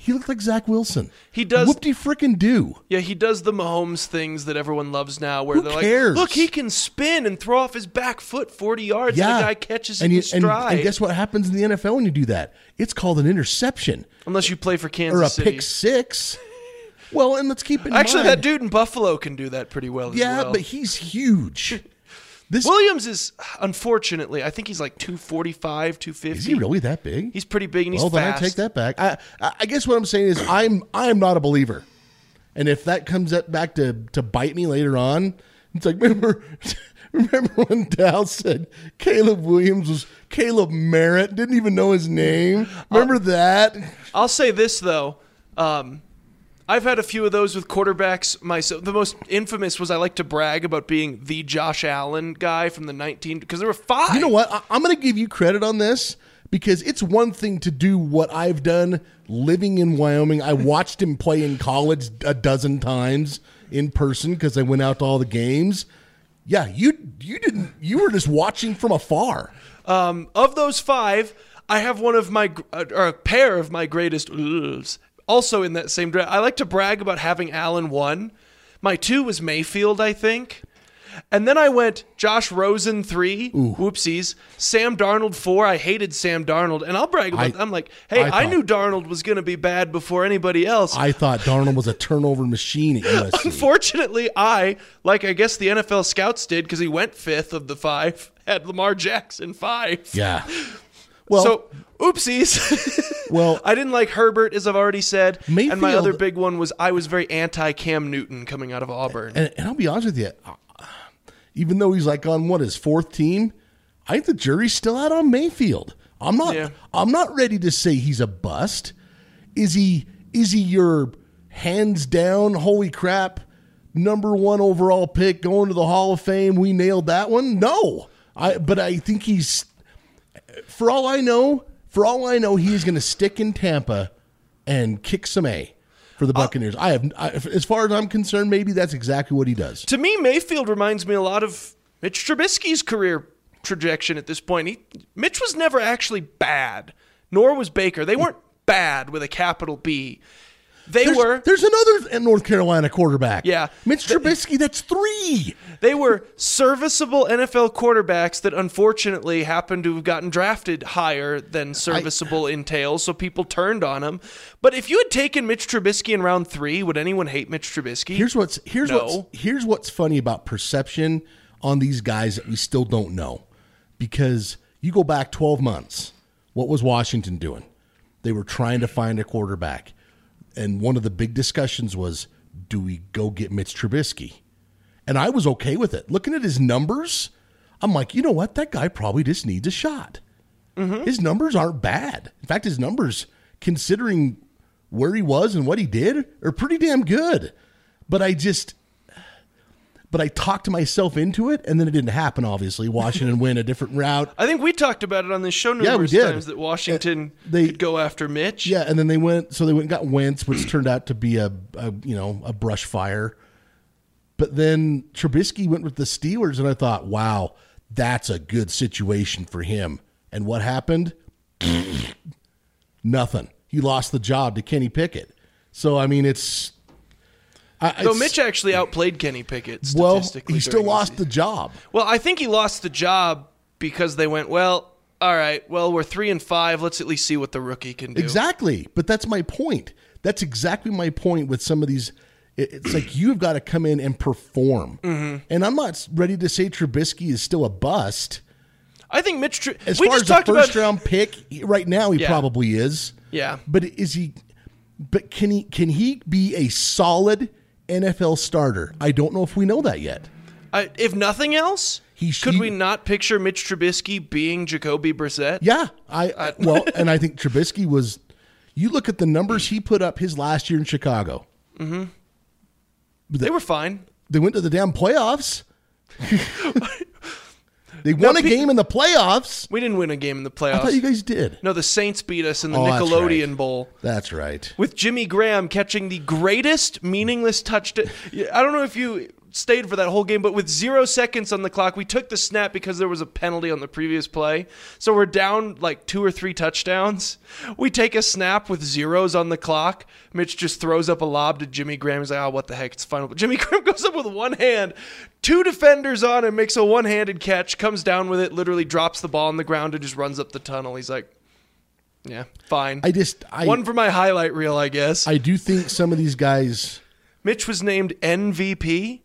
He looked like Zach Wilson. He does. Whoop-de frickin' do. Yeah, he does the Mahomes things that everyone loves now, where Who they're cares? like, look, he can spin and throw off his back foot forty yards, Yeah. and the guy catches and it you, in stride. And, and guess what happens in the N F L when you do that? It's called an interception Unless you play for Kansas or a City. pick six. Well, and let's keep in Actually, mind. that dude in Buffalo can do that pretty well as Yeah, well. but he's huge. This Williams is, unfortunately, I think he's like two forty-five, two fifty. Is he really that big? He's pretty big, and he's well, then fast. I take that back. I, I guess what I'm saying is I'm I am not a believer, and if that comes up back to, to bite me later on, it's like remember remember when Dal said Caleb Williams was Caleb Merritt, didn't even know his name. Remember I'll, that? I'll say this though. Um, I've had a few of those with quarterbacks myself. The most infamous was I like to brag about being the Josh Allen guy from the nineteen because there were five. You know what? I, I'm going to give you credit on this because it's one thing to do what I've done living in Wyoming. I watched him play in college a dozen times in person because I went out to all the games. Yeah, you you didn't. You were just watching from afar. Um, of those five, I have one of my uh, or a pair of my greatest. Ugh, also in that same draft, I like to brag about having Allen one. My two was Mayfield, I think. And then I went Josh Rosen three. Ooh. Whoopsies. Sam Darnold four. I hated Sam Darnold. And I'll brag about I, that. I'm like, hey, I, I, I knew Darnold was going to be bad before anybody else. I thought Darnold was a turnover machine at U S C. Unfortunately, I, like I guess the N F L scouts did because he went fifth of the five, had Lamar Jackson five. Yeah. Well, so, oopsies. Well, I didn't like Herbert, as I've already said. Mayfield, and my other big one was I was very anti-Cam Newton coming out of Auburn. And, and I'll be honest with you, even though he's like on what his fourth team, I think the jury's still out on Mayfield. I'm not. Yeah. I'm not ready to say he's a bust. Is he? Is he your hands down? Holy crap! Number one overall pick going to the Hall of Fame. We nailed that one. No, I. But I think he's. For all I know, for all I know, he's going to stick in Tampa and kick some A for the Buccaneers. Uh, I have, I, as far as I'm concerned, maybe that's exactly what he does. To me, Mayfield reminds me a lot of Mitch Trubisky's career trajectory at this point. He, Mitch was never actually bad, nor was Baker. They weren't bad with a capital B. They there's, were. There's another North Carolina quarterback. Yeah. Mitch Trubisky, that's three. They were serviceable N F L quarterbacks that unfortunately happened to have gotten drafted higher than serviceable I, entails, so people turned on them. But if you had taken Mitch Trubisky in round three, would anyone hate Mitch Trubisky? Here's what's here's no. what's here's what's funny about perception on these guys that we still don't know. Because you go back twelve months, what was Washington doing? They were trying to find a quarterback. And one of the big discussions was, do we go get Mitch Trubisky? And I was okay with it. Looking at his numbers, I'm like, you know what? That guy probably just needs a shot. Mm-hmm. His numbers aren't bad. In fact, his numbers, considering where he was and what he did, are pretty damn good. But I just... But I talked myself into it, and then it didn't happen, obviously. Washington went a different route. I think we talked about it on this show numerous yeah, we did. times that Washington uh, they, could go after Mitch. Yeah, and then they went, so they went and got Wentz, which turned out to be a, a, you know, a brush fire. But then Trubisky went with the Steelers, and I thought, wow, that's a good situation for him. And what happened? Nothing. He lost the job to Kenny Pickett. So, I mean, it's... I, Though Mitch actually outplayed Kenny Pickett statistically. Well, he still lost the, the job. Well, I think he lost the job because they went, well, all right, well, we're three and five. Let's at least see what the rookie can do. Exactly. But that's my point. That's exactly my point with some of these. It's like you've got to come in and perform. Mm-hmm. And I'm not ready to say Trubisky is still a bust. I think Mitch... Tr- as we far just as talked a first about- round pick, right now he yeah. probably is. Yeah. But is he... But can he can he be a solid N F L starter? I don't know if we know that yet. I, if nothing else, he, could he, we not picture Mitch Trubisky being Jacoby Brissett? Yeah. I, I well, and I think Trubisky was... You look at the numbers he put up his last year in Chicago. Mm-hmm. They were fine. They went to the damn playoffs. They won now, a game in the playoffs. We didn't win a game in the playoffs. I thought you guys did. No, the Saints beat us in the oh, Nickelodeon that's right. Bowl. That's right. With Jimmy Graham catching the greatest meaningless touchdown. I don't know if you stayed for that whole game, but with zero seconds on the clock, we took the snap because there was a penalty on the previous play. So we're down like two or three touchdowns. We take a snap with zeros on the clock. Mitch just throws up a lob to Jimmy Graham. He's like, oh, what the heck? It's final. But Jimmy Graham goes up with one hand, two defenders on him, makes a one-handed catch, comes down with it, literally drops the ball on the ground and just runs up the tunnel. He's like, yeah, fine. I just I, One for my highlight reel, I guess. I do think some of these guys. Mitch was named M V P.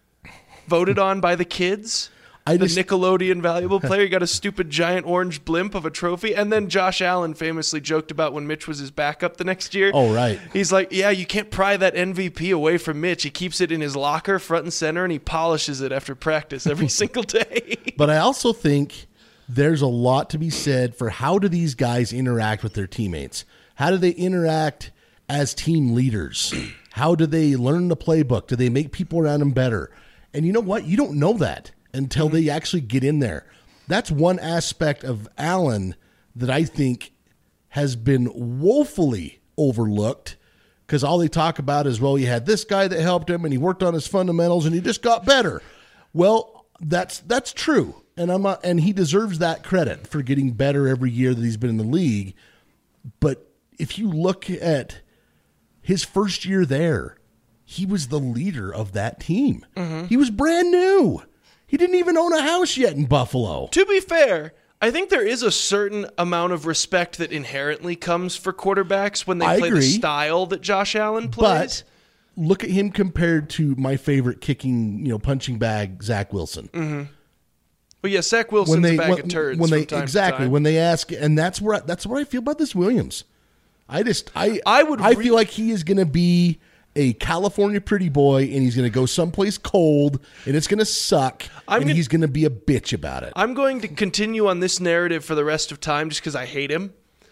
Voted on by the kids. I the just, Nickelodeon valuable player. He got a stupid giant orange blimp of a trophy. And then Josh Allen famously joked about when Mitch was his backup the next year. Oh, right. He's like, yeah, you can't pry that M V P away from Mitch. He keeps it in his locker front and center, and he polishes it after practice every single day. But I also think there's a lot to be said for how do these guys interact with their teammates? How do they interact as team leaders? How do they learn the playbook? Do they make people around them better? And you know what? You don't know that until they actually get in there. That's one aspect of Allen that I think has been woefully overlooked because all they talk about is, well, you had this guy that helped him and he worked on his fundamentals and he just got better. Well, that's that's true. And I'm not, and he deserves that credit for getting better every year that he's been in the league. But if you look at his first year there, he was the leader of that team. Mm-hmm. He was brand new. He didn't even own a house yet in Buffalo. To be fair, I think there is a certain amount of respect that inherently comes for quarterbacks when they I play agree, the style that Josh Allen plays. But look at him compared to my favorite kicking, you know, punching bag, Zach Wilson. Mm-hmm. Well, yeah, Zach Wilson's when they, a bag when, of turds. When they, from time exactly, to time. when they ask, and that's where that's what I feel about this Williams. I just, I, I would, I re- feel like he is going to be a California pretty boy, and he's going to go someplace cold, and it's going to suck, I'm and gonna, he's going to be a bitch about it. I'm going to continue on this narrative for the rest of time just because I hate him.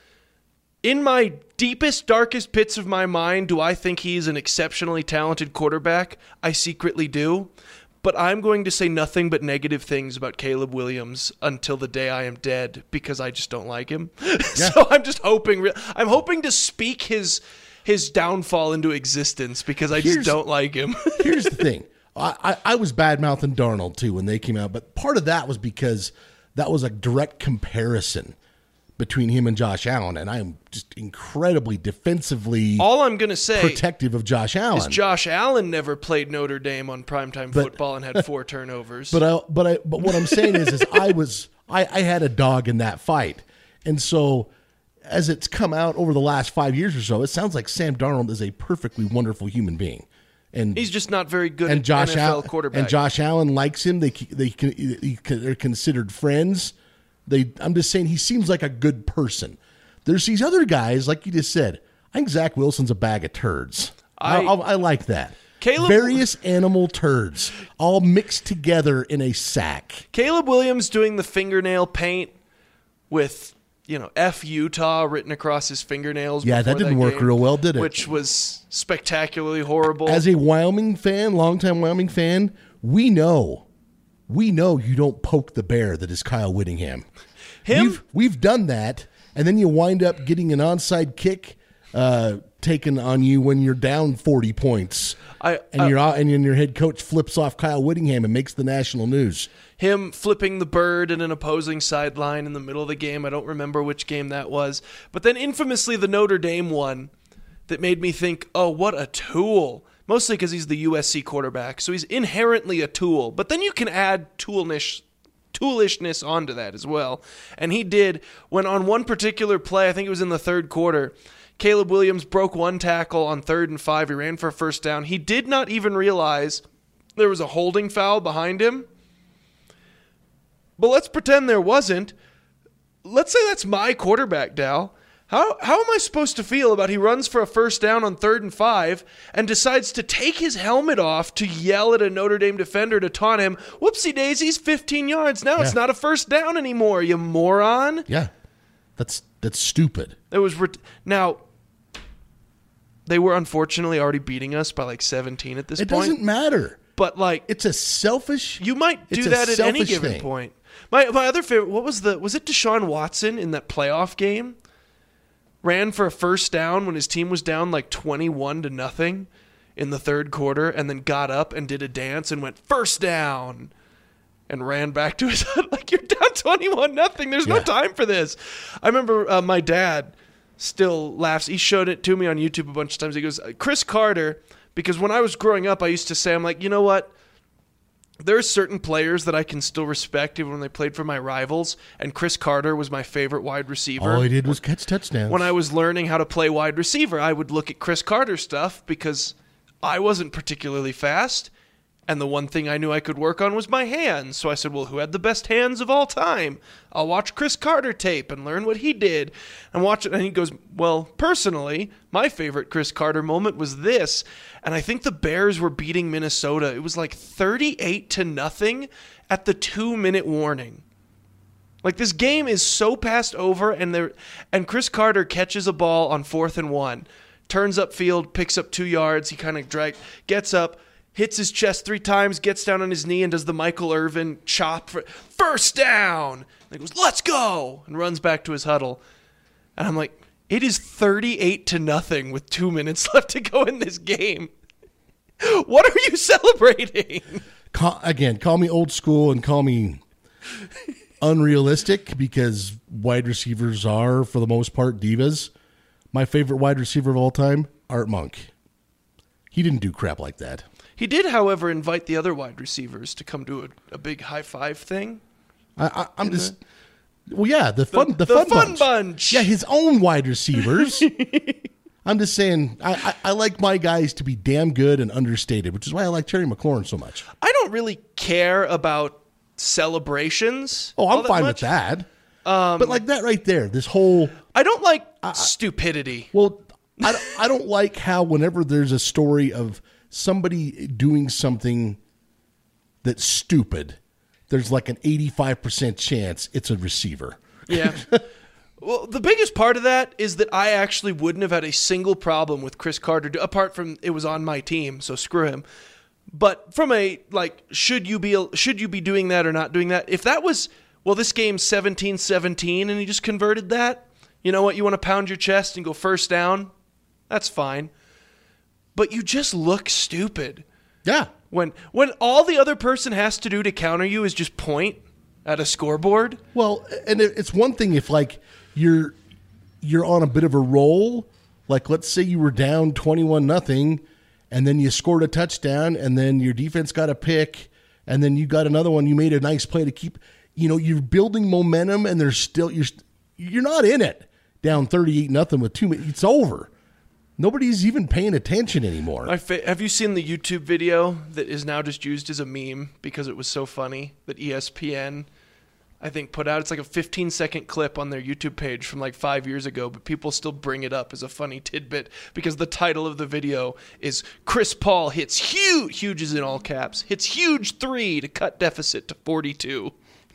In my deepest, darkest pits of my mind, do I think he's an exceptionally talented quarterback? I secretly do. But I'm going to say nothing but negative things about Caleb Williams until the day I am dead because I just don't like him. Yeah. So I'm just hoping, I'm hoping to speak his his downfall into existence because I Here's, just don't like him. Here's the thing. I, I, I was bad-mouthing Darnold, too, when they came out. But part of that was because that was a direct comparison between him and Josh Allen. And I am just incredibly defensively All I'm going to say protective of Josh Allen. is Josh Allen never played Notre Dame on primetime But- football and had four turnovers. But I, but I, but what I'm saying is, is I was, I, I had a dog in that fight, and so as it's come out over the last five years or so, it sounds like Sam Darnold is a perfectly wonderful human being, and He's just not very good and at Josh N F L Allen quarterback. and Josh Allen likes him. They they they they're considered friends. They, I'm just saying, he seems like a good person. There's these other guys, like you just said. I think Zach Wilson's a bag of turds. I, I, I like that. Caleb- Various animal turds all mixed together in a sack. Caleb Williams doing the fingernail paint with, you know, F Utah written across his fingernails. Yeah, that before didn't work game, real well, did it? Which was spectacularly horrible. As a Wyoming fan, longtime Wyoming fan, we know, we know you don't poke the bear that is Kyle Whittingham. Him? We've, we've done that, and then you wind up getting an onside kick uh, taken on you when you're down forty points, I, and uh, you're out, and your head coach flips off Kyle Whittingham and makes the national news. Him flipping the bird in an opposing sideline in the middle of the game. I don't remember which game that was. But then infamously the Notre Dame one that made me think, oh, what a tool. Mostly because he's the U S C quarterback, so he's inherently a tool. But then you can add toolnish, toolishness onto that as well. And he did when on one particular play, I think it was in the third quarter, Caleb Williams broke one tackle on third and five. He ran for a first down. He did not even realize there was a holding foul behind him. But let's pretend there wasn't. Let's say that's my quarterback, Dal. How how am I supposed to feel about he runs for a first down on third and five and decides to take his helmet off to yell at a Notre Dame defender to taunt him? Whoopsie daisies, fifteen yards. Now Yeah. it's not a first down anymore, you moron. Yeah, that's that's stupid. It was ret- now. They were unfortunately already beating us by like seventeen at this It point. doesn't matter. But like It's a selfish. you might do it's a that at any selfish given thing. point. My my other favorite, what was the was it Deshaun Watson in that playoff game? Ran for a first down when his team was down like twenty-one to nothing in the third quarter and then got up and did a dance and went first down and ran back to his hut like, you're down twenty-one nothing. There's no Yeah. time for this. I remember uh, my dad still laughs. He showed it to me on YouTube a bunch of times. He goes, Chris Carter, because when I was growing up, I used to say, I'm like, you know what? There are certain players that I can still respect even when they played for my rivals, and Chris Carter was my favorite wide receiver. All he did was catch touchdowns. When I was learning how to play wide receiver, I would look at Chris Carter stuff because I wasn't particularly fast, and the one thing I knew I could work on was my hands. So I said, well, who had the best hands of all time? I'll watch Chris Carter tape and learn what he did. And watch it, and he goes, well, personally, my favorite Chris Carter moment was this. And I think the Bears were beating Minnesota. It was like thirty-eight to nothing at the two-minute warning. Like, this game is so past over, and there, and Chris Carter catches a ball on fourth and one, turns upfield, picks up two yards. He kind of drag, gets up, hits his chest three times, gets down on his knee, and does the Michael Irvin chop for first down. And he goes, let's go, and runs back to his huddle. And I'm like, it is thirty-eight to nothing with two minutes left to go in this game. What are you celebrating? Call, again, call me old school and call me unrealistic because wide receivers are, for the most part, divas. My favorite wide receiver of all time, Art Monk. He didn't do crap like that. He did, however, invite the other wide receivers to come do a, a big high five thing. I, I, I'm just, well, yeah, the fun, the, the fun, fun bunch. bunch. Yeah, his own wide receivers. I'm just saying, I, I, I like my guys to be damn good and understated, which is why I like Terry McLaurin so much. I don't really care about celebrations. Oh, all I'm that fine much. with that. Um, but like that right there, this whole, I don't like stupidity. well, I, don't- I don't like how whenever there's a story of somebody doing something that's stupid, there's like an eighty-five percent chance it's a receiver. Yeah. Well, the biggest part of that is that I actually wouldn't have had a single problem with Chris Carter, do- apart from it was on my team, so screw him. But from a, like, should you be should you be doing that or not doing that? If that was, well, this game's seventeen seventeen and he just converted that, you know what, you want to pound your chest and go first down, that's fine. But you just look stupid. Yeah. When when all the other person has to do to counter you is just point at a scoreboard. Well, and it- it's one thing if like you're you're on a bit of a roll, like let's say you were down twenty-one nothing and then you scored a touchdown and then your defense got a pick and then you got another one, you made a nice play to keep, you know, you're building momentum and there's still you're you're not in it down thirty-eight nothing with two minutes. It's over. Nobody's even paying attention anymore. My fa- have you seen the YouTube video that is now just used as a meme because it was so funny that E S P N, I think, put out? It's like a fifteen second clip on their YouTube page from like five years ago, but people still bring it up as a funny tidbit because the title of the video is Chris Paul hits huge, huge is in all caps, hits huge three to cut deficit to forty-two.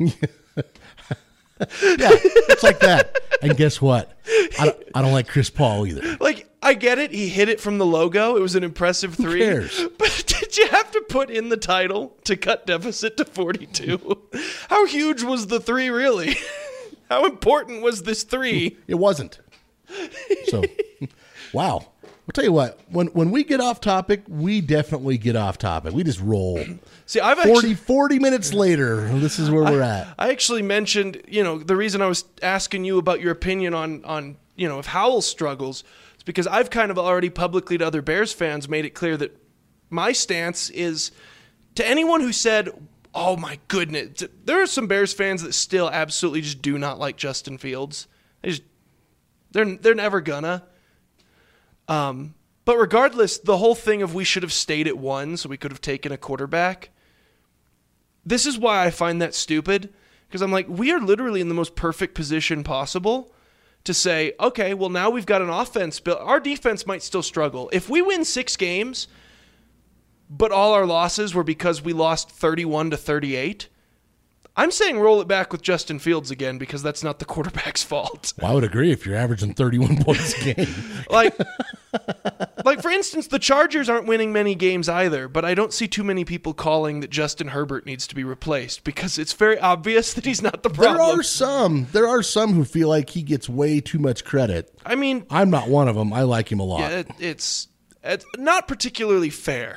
Yeah, it's like that. And guess what? I don't, I don't like Chris Paul either. Like, I get it. He hit it from the logo. It was an impressive three. cares? But did you have to put in the title to cut deficit to forty-two? How huge was the three, really? How important was this three? It wasn't. So, wow. I'll tell you what, when when we get off topic, we definitely get off topic. We just roll. See, I've forty, actually... forty minutes later, this is where we're at. I actually mentioned, you know, the reason I was asking you about your opinion on, on you know, if Howell struggles is because I've kind of already publicly to other Bears fans made it clear that my stance is to anyone who said, oh my goodness, there are some Bears fans that still absolutely just do not like Justin Fields. They just, they're, they're never gonna. Um, but regardless, the whole thing of we should have stayed at one so we could have taken a quarterback, this is why I find that stupid, because I'm like, we are literally in the most perfect position possible to say, okay, well, now we've got an offense built. Our defense might still struggle. If we win six games, but all our losses were because we lost thirty-one to thirty-eight, I'm saying roll it back with Justin Fields again because that's not the quarterback's fault. Well, I would agree if you're averaging thirty-one points a game. Like, like for instance, the Chargers aren't winning many games either, but I don't see too many people calling that Justin Herbert needs to be replaced because it's very obvious that he's not the problem. There are some. There are some who feel like he gets way too much credit. I mean, I'm not one of them. I like him a lot. yeah, it, it's It's not particularly fair.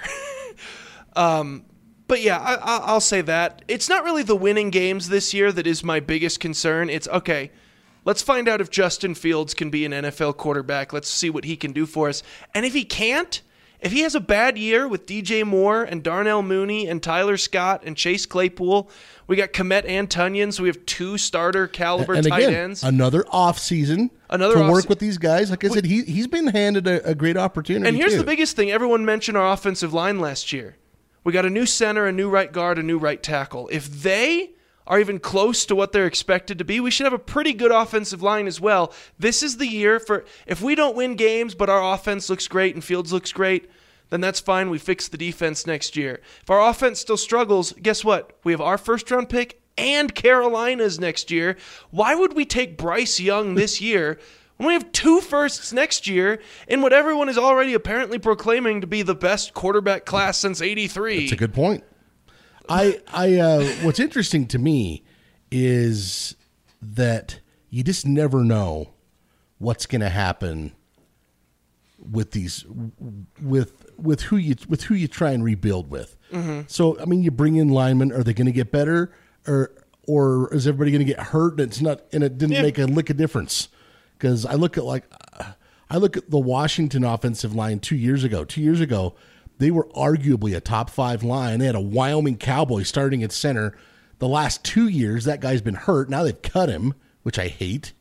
um, but yeah, I, I, I'll say that. It's not really the winning games this year that is my biggest concern. It's, okay, let's find out if Justin Fields can be an N F L quarterback. Let's see what he can do for us. And if he can't, if he has a bad year with D J Moore and Darnell Mooney and Tyler Scott and Chase Claypool, we got Komet and Tunyon, so we have two starter caliber and tight again, ends. Another off season Another to off work se- with these guys. Like I said, he he's been handed a, a great opportunity. And here's too. the biggest thing: everyone mentioned our offensive line last year. We got a new center, a new right guard, a new right tackle. If they are even close to what they're expected to be, we should have a pretty good offensive line as well. This is the year for, if we don't win games, but our offense looks great and Fields looks great, then that's fine. We fix the defense next year. If our offense still struggles, guess what? We have our first round pick and Carolina's next year. Why would we take Bryce Young this year when we have two firsts next year in what everyone is already apparently proclaiming to be the best quarterback class since eighty-three? That's a good point. I, I, uh, what's interesting to me is that you just never know what's going to happen with these, with, with who you, with who you try and rebuild with. Mm-hmm. So, I mean, you bring in linemen, are they going to get better, or, or is everybody going to get hurt? And it's not, and it didn't Yeah. make a lick of difference. Cause I look at like, I look at the Washington offensive line two years ago, two years ago, they were arguably a top five line. They had a Wyoming Cowboy starting at center. The last two years, that guy's been hurt. Now they've cut him, which I hate.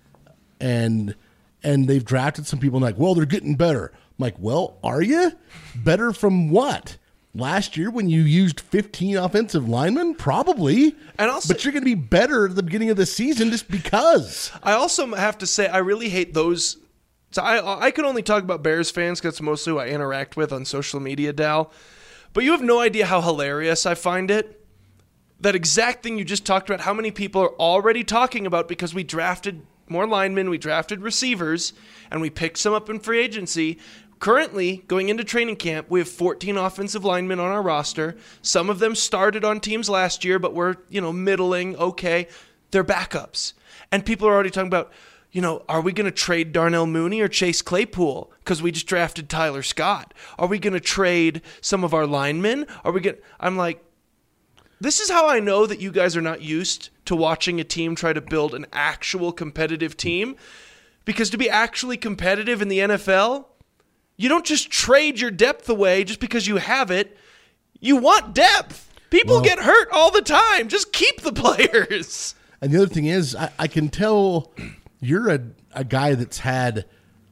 And and they've drafted some people and like, well, they're getting better. I'm like, well, are you? Better from what? Last year when you used fifteen offensive linemen? Probably. And also, but you're going to be better at the beginning of the season just because. I also have to say I really hate those. So I I could only talk about Bears fans because that's mostly who I interact with on social media, Dal. But you have no idea how hilarious I find it. That exact thing you just talked about, how many people are already talking about because we drafted more linemen, we drafted receivers, and we picked some up in free agency. Currently, going into training camp, we have fourteen offensive linemen on our roster. Some of them started on teams last year, but were, you know, middling, okay. They're backups. And people are already talking about, you know, are we going to trade Darnell Mooney or Chase Claypool because we just drafted Tyler Scott? Are we going to trade some of our linemen? Are we going? I'm like, this is how I know that you guys are not used to watching a team try to build an actual competitive team. Because to be actually competitive in the N F L, you don't just trade your depth away just because you have it. You want depth. People Well, get hurt all the time. Just keep the players. And the other thing is, I, I can tell you're a, a guy that's had,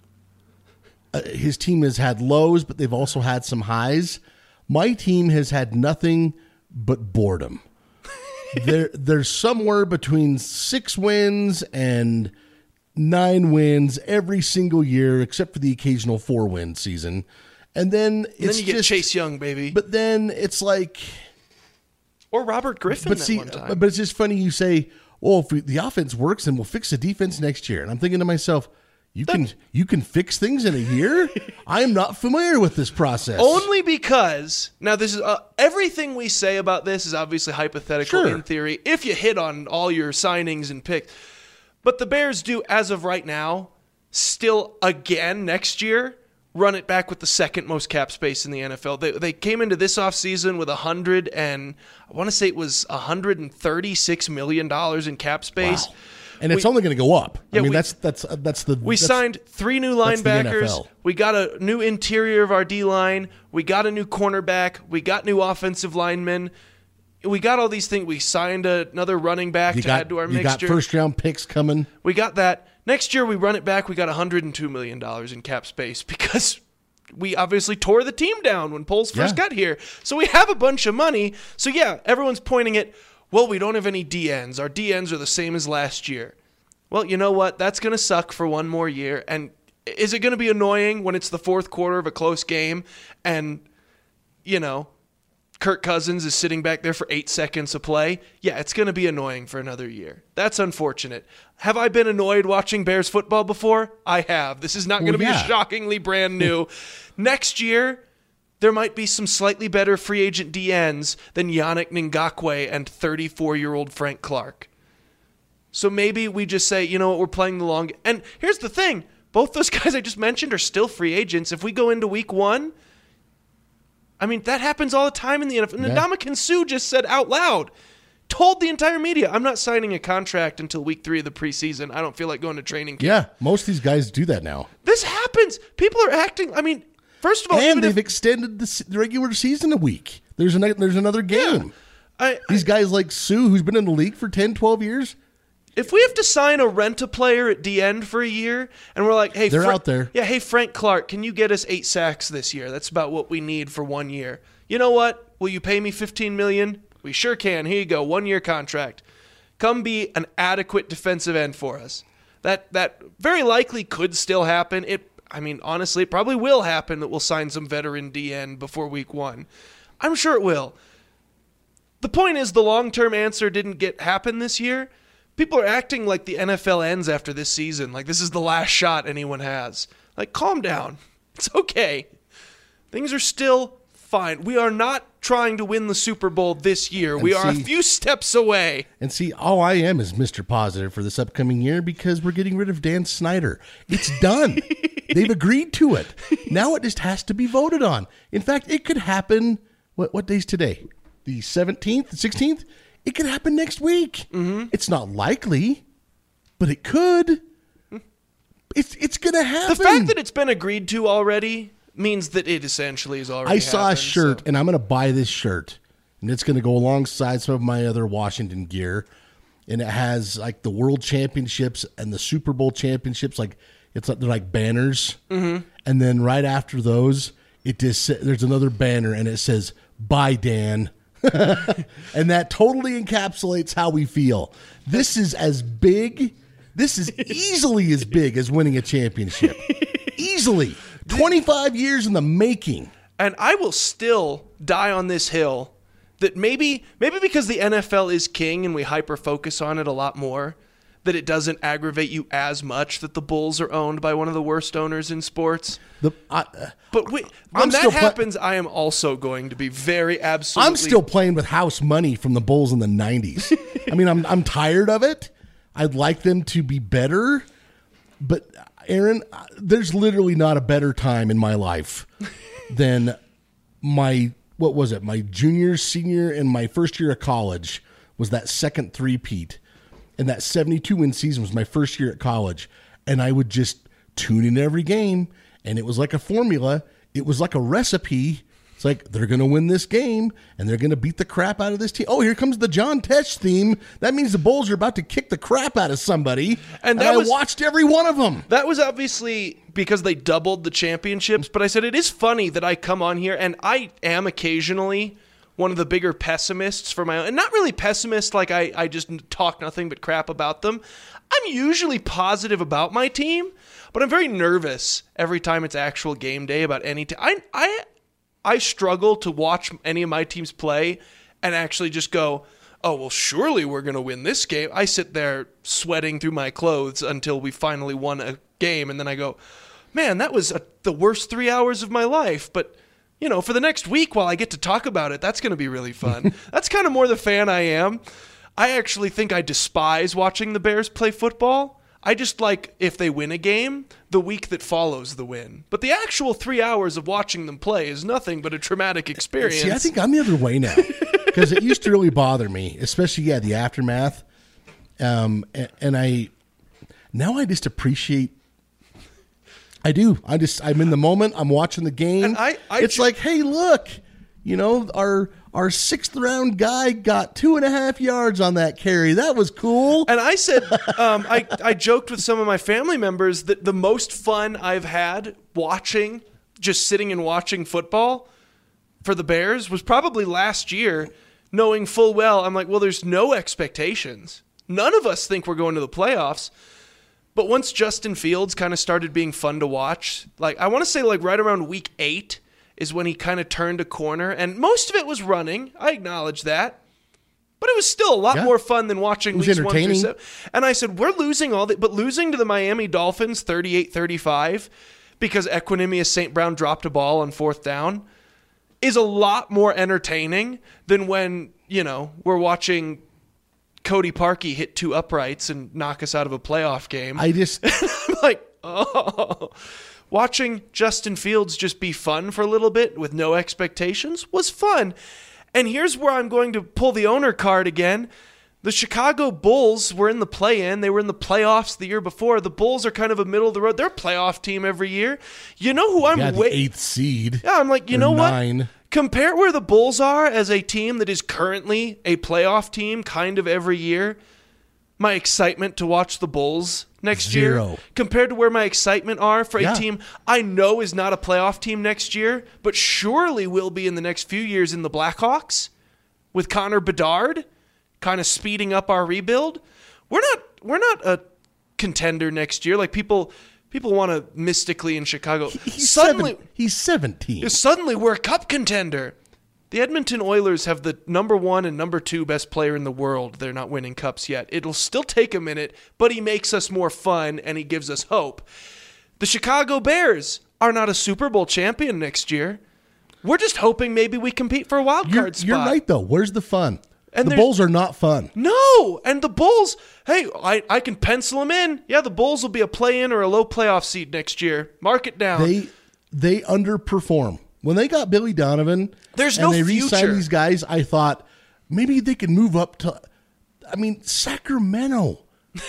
uh, his team has had lows, but they've also had some highs. My team has had nothing but boredom. there, There's somewhere between six wins and nine wins every single year, except for the occasional four-win season. And then it's And then you get just, Chase Young, baby. But then it's like... Or Robert Griffin But that see, one time. but it's just funny you say, "Well, if we, the offense works, then we'll fix the defense next year." And I'm thinking to myself, "You can you can fix things in a year? I am not familiar with this process." Only because, now this is, uh, everything we say about this is obviously hypothetical Sure. in theory, if you hit on all your signings and picks. But the Bears do, as of right now, still again next year, run it back with the second most cap space in the N F L. They they came into this offseason with a hundred and I want to say it was one hundred thirty-six million dollars in cap space. Wow. And it's We- only going to go up. Yeah, I mean, we- that's that's uh, that's the We that's, signed three new that's the N F linebackers. L. We got a new interior of our D-line. We got a new cornerback. We got new offensive linemen. We got all these things. We signed a, another running back You to got add to our you got mixture. first round picks coming. We got that. Next year, we run it back. We got one hundred two million dollars in cap space because we obviously tore the team down when Poles first Yeah. got here. So we have a bunch of money. So yeah, everyone's pointing at, well, we don't have any D Ns. Our D Ns are the same as last year. Well, you know what? That's going to suck for one more year. And is it going to be annoying when it's the fourth quarter of a close game and, you know, Kirk Cousins is sitting back there for eight seconds of play? Yeah, it's going to be annoying for another year. That's unfortunate. Have I been annoyed watching Bears football before? I have. This is not Well, going to yeah. be shockingly brand new. Next year, there might be some slightly better free agent D Ns than Yannick Ngakoue and thirty-four-year-old Frank Clark. So maybe we just say, you know what, we're playing the long... And here's the thing. Both those guys I just mentioned are still free agents. If we go into week one, I mean, that happens all the time in the N F L. Yeah. Ndamukong Suh just said out loud, told the entire media, I'm not signing a contract until week three of the preseason. I don't feel like going to training camp. Yeah, most of these guys do that now. This happens. People are acting, I mean, first of all, And even they've if, extended the, se- the regular season a week. There's, an, there's another game. I, These guys like Sue, who's been in the league for ten, twelve years, if we have to sign a rent-a-player at the end for a year, and we're like, hey, They're Fra- out there. Yeah, hey, Frank Clark, can you get us eight sacks this year? That's about what we need for one year. You know what? Will you pay me fifteen million dollars? We sure can. Here you go, one-year contract. Come be an adequate defensive end for us. That that very likely could still happen. It, I mean, honestly, it probably will happen that we'll sign some veteran D N before week one. I'm sure it will. The point is, the long-term answer didn't get happen this year. People are acting like the N F L ends after this season, like this is the last shot anyone has. Like, calm down. It's okay. Things are still fine. We are not trying to win the Super Bowl this year. And we are see- a few steps away. And see, all I am is Mister Positive for this upcoming year because we're getting rid of Dan Snyder. It's done. They've agreed to it. Now it just has to be voted on. In fact, it could happen. What what day's today? The seventeenth, the sixteenth? It could happen next week. Mm-hmm. It's not likely, but it could. It's it's going to happen. The fact that it's been agreed to already means that it essentially is already I saw happened, a shirt, so. and I'm going to buy this shirt, and it's going to go alongside some of my other Washington gear, and it has like the World Championships and the Super Bowl championships, like it's like, they're like banners, mm-hmm. and then right after those, it just sa- there's another banner, and it says "Bye, Dan," and that totally encapsulates how we feel. This is as big. This is easily as big as winning a championship. Easily. twenty-five years in the making. And I will still die on this hill that maybe maybe because the N F L is king and we hyper-focus on it a lot more, that it doesn't aggravate you as much that the Bulls are owned by one of the worst owners in sports. The, I, uh, But we, I'm when that still pla- happens, I am also going to be very absolutely... I'm still playing with house money from the Bulls in the nineties. I mean, I'm I'm tired of it. I'd like them to be better, but Aaron, there's literally not a better time in my life than my, what was it, my junior, senior, and my first year of college was that second three-peat. And that seventy-two win season was my first year at college. And I would just tune in every game, and it was like a formula. It was like a recipe. It's like, they're going to win this game, and they're going to beat the crap out of this team. Oh, here comes the John Tesh theme. That means the Bulls are about to kick the crap out of somebody. And And, that I was- watched every one of them. That was obviously because they doubled the championships, but I said it is funny that I come on here, and I am occasionally one of the bigger pessimists for my own, and not really pessimist like I, I just talk nothing but crap about them. I'm usually positive about my team, but I'm very nervous every time it's actual game day about any team. I, I, I struggle to watch any of my teams play and actually just go, oh, well, surely we're going to win this game. I sit there sweating through my clothes until we finally won a game, and then I go, man, that was a, the worst three hours of my life, but you know, for the next week while I get to talk about it, that's going to be really fun. That's kind of more the fan I am. I actually think I despise watching the Bears play football. I just like, if they win a game, the week that follows the win. But the actual three hours of watching them play is nothing but a traumatic experience. See, I think I'm the other way now because it used to really bother me, especially, yeah, the aftermath. Um, and, and I, now I just appreciate I do. I just I'm in the moment. I'm watching the game. And I- I it's ju- like, hey, look, you know, our our sixth round guy got two and a half yards on that carry. That was cool. And I said, um, I, I joked with some of my family members that the most fun I've had watching, just sitting and watching football for the Bears was probably last year, knowing full well, I'm like, well, there's no expectations. None of us think we're going to the playoffs. But once Justin Fields kind of started being fun to watch, like I want to say like right around week eight is when he kind of turned a corner, and most of it was running. I acknowledge that. But it was still a lot Yeah. more fun than watching It was weeks one through entertaining. seven. And I said, we're losing all that, but losing to the Miami Dolphins thirty-eight thirty-five because Equinemius Saint Brown dropped a ball on fourth down is a lot more entertaining than when, you know, we're watching Cody Parkey hit two uprights and knock us out of a playoff game. I just I'm like, Oh, watching Justin Fields just be fun for a little bit with no expectations was fun. And here's where I'm going to pull the owner card again. The Chicago Bulls were in the play-in. They were in the playoffs the year before. The Bulls are kind of a middle-of-the-road. They're a playoff team every year. You know who I'm yeah, the wait- eighth seed. Yeah, I'm like, you or know nine. what? Compare where the Bulls are as a team that is currently a playoff team kind of every year. My excitement to watch the Bulls next Zero. year compared to where my excitement are for Yeah. a team I know is not a playoff team next year, but surely will be in the next few years in the Blackhawks with Connor Bedard kind of speeding up our rebuild. We're not we're not a contender next year. Like people people want to mystically in Chicago. He's suddenly seven, he's seventeen. suddenly we're a cup contender. The Edmonton Oilers have the number one and number two best player in the world. They're not winning cups yet. It'll still take a minute, but he makes us more fun and he gives us hope. The Chicago Bears are not a Super Bowl champion next year. We're just hoping maybe we compete for a wild You're, card spot. you're right, though. Where's the fun? And the there's- Bulls are not fun. No, and the Bulls, hey, I, I can pencil them in. Yeah, the Bulls will be a play-in or a low playoff seed next year. Mark it down. They they underperform. When they got Billy Donovan, There's and no they re-signed future. these guys, I thought maybe they could move up to. I mean, Sacramento,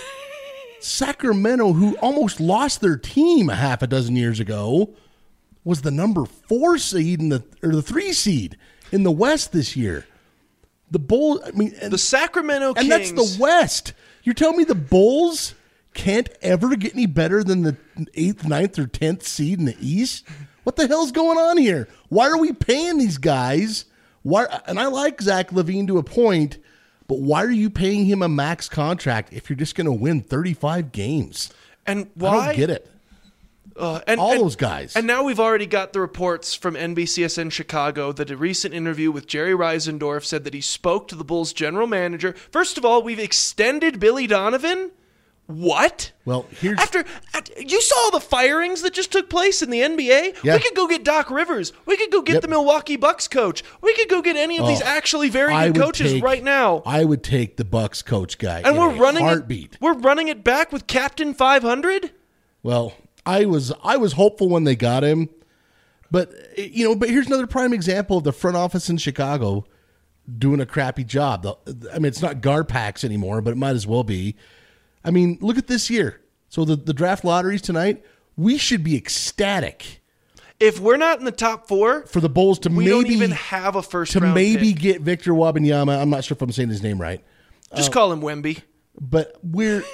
Sacramento, who almost lost their team a half a dozen years ago, was the number four seed in the or the three seed in the West this year. The Bulls, I mean, and, the Sacramento and Kings. that's the West. You're telling me the Bulls can't ever get any better than the eighth, ninth, or tenth seed in the East? What the hell's going on here? Why are we paying these guys? Why? And I like Zach LaVine to a point, but why are you paying him a max contract if you're just going to win thirty-five games? And why? I don't get it. Uh, and, All and- those guys. And now we've already got the reports from N B C S N Chicago that a recent interview with Jerry Reisendorf said that he spoke to the Bulls general manager. First of all, we've extended Billy Donovan. What? Well, here's After, after you saw the firings that just took place in the N B A, Yeah. we could go get Doc Rivers. We could go get Yep. the Milwaukee Bucks coach. We could go get any of these Oh, actually very I good would coaches take- right now. I would take the Bucks coach guy. And in we're a running heartbeat. it. We're running it back with Captain five hundred. Well, I was I was hopeful when they got him, but you know, but here's another prime example of the front office in Chicago doing a crappy job. The, I mean, it's not Garpax anymore, but it might as well be. I mean, look at this year. So the, the draft lotteries tonight, we should be ecstatic If we're not in the top four, for the Bulls to we maybe don't even have a first to round maybe pick. get Victor Wembanyama. I'm not sure if I'm saying his name right, Just call him Wemby. but we're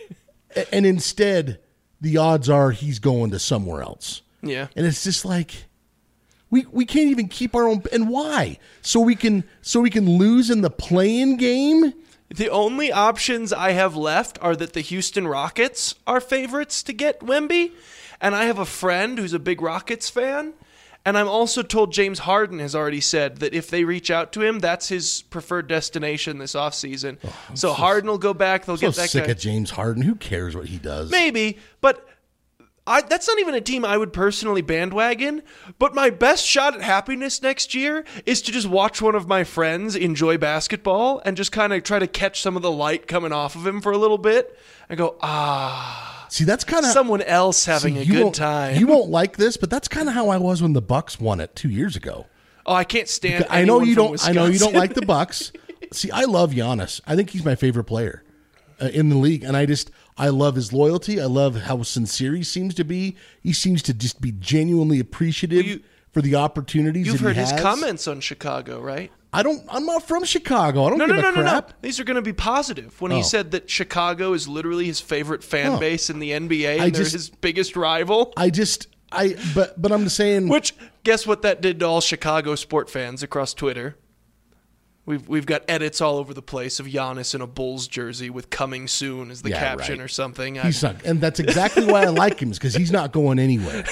and instead the odds are he's going to somewhere else. Yeah. And it's just like we we can't even keep our own. And why? So we can so we can lose in the play-in game. The only options I have left are that the Houston Rockets are favorites to get Wemby, and I have a friend who's a big Rockets fan, and I'm also told James Harden has already said that if they reach out to him, that's his preferred destination this offseason. so, so- Harden will go back. They'll So get that sick guy. of James Harden. Who cares what he does? Maybe, but I, that's not even a team I would personally bandwagon. But my best shot at happiness next year is to just watch one of my friends enjoy basketball and just kind of try to catch some of the light coming off of him for a little bit and go, ah, See, that's kind of someone else having a good time. You won't like this, but that's kind of how I was when the Bucks won it two years ago. oh, I can't stand. I know anyone you from don't. I know you don't Wisconsin. like the Bucks. See, I love Giannis. I think he's my favorite player uh, in the league, and I just I love his loyalty. I love how sincere he seems to be. He seems to just be genuinely appreciative Well, you- for the opportunities. You've that heard he his has. comments on Chicago, right? I don't. I'm not from Chicago. I don't No, give no, no, a no, no. crap. These are going to be positive. When Oh. he said that Chicago is literally his favorite fan Oh. base in the N B A, and I they're just- his biggest rival. I just. I. But. But I'm saying. Which, guess what that did to all Chicago sport fans across Twitter? We've we've got edits all over the place of Giannis in a Bulls jersey with "coming soon" as the Yeah, caption right. or something. I- He's not, and that's exactly why I like him, is because he's not going anywhere.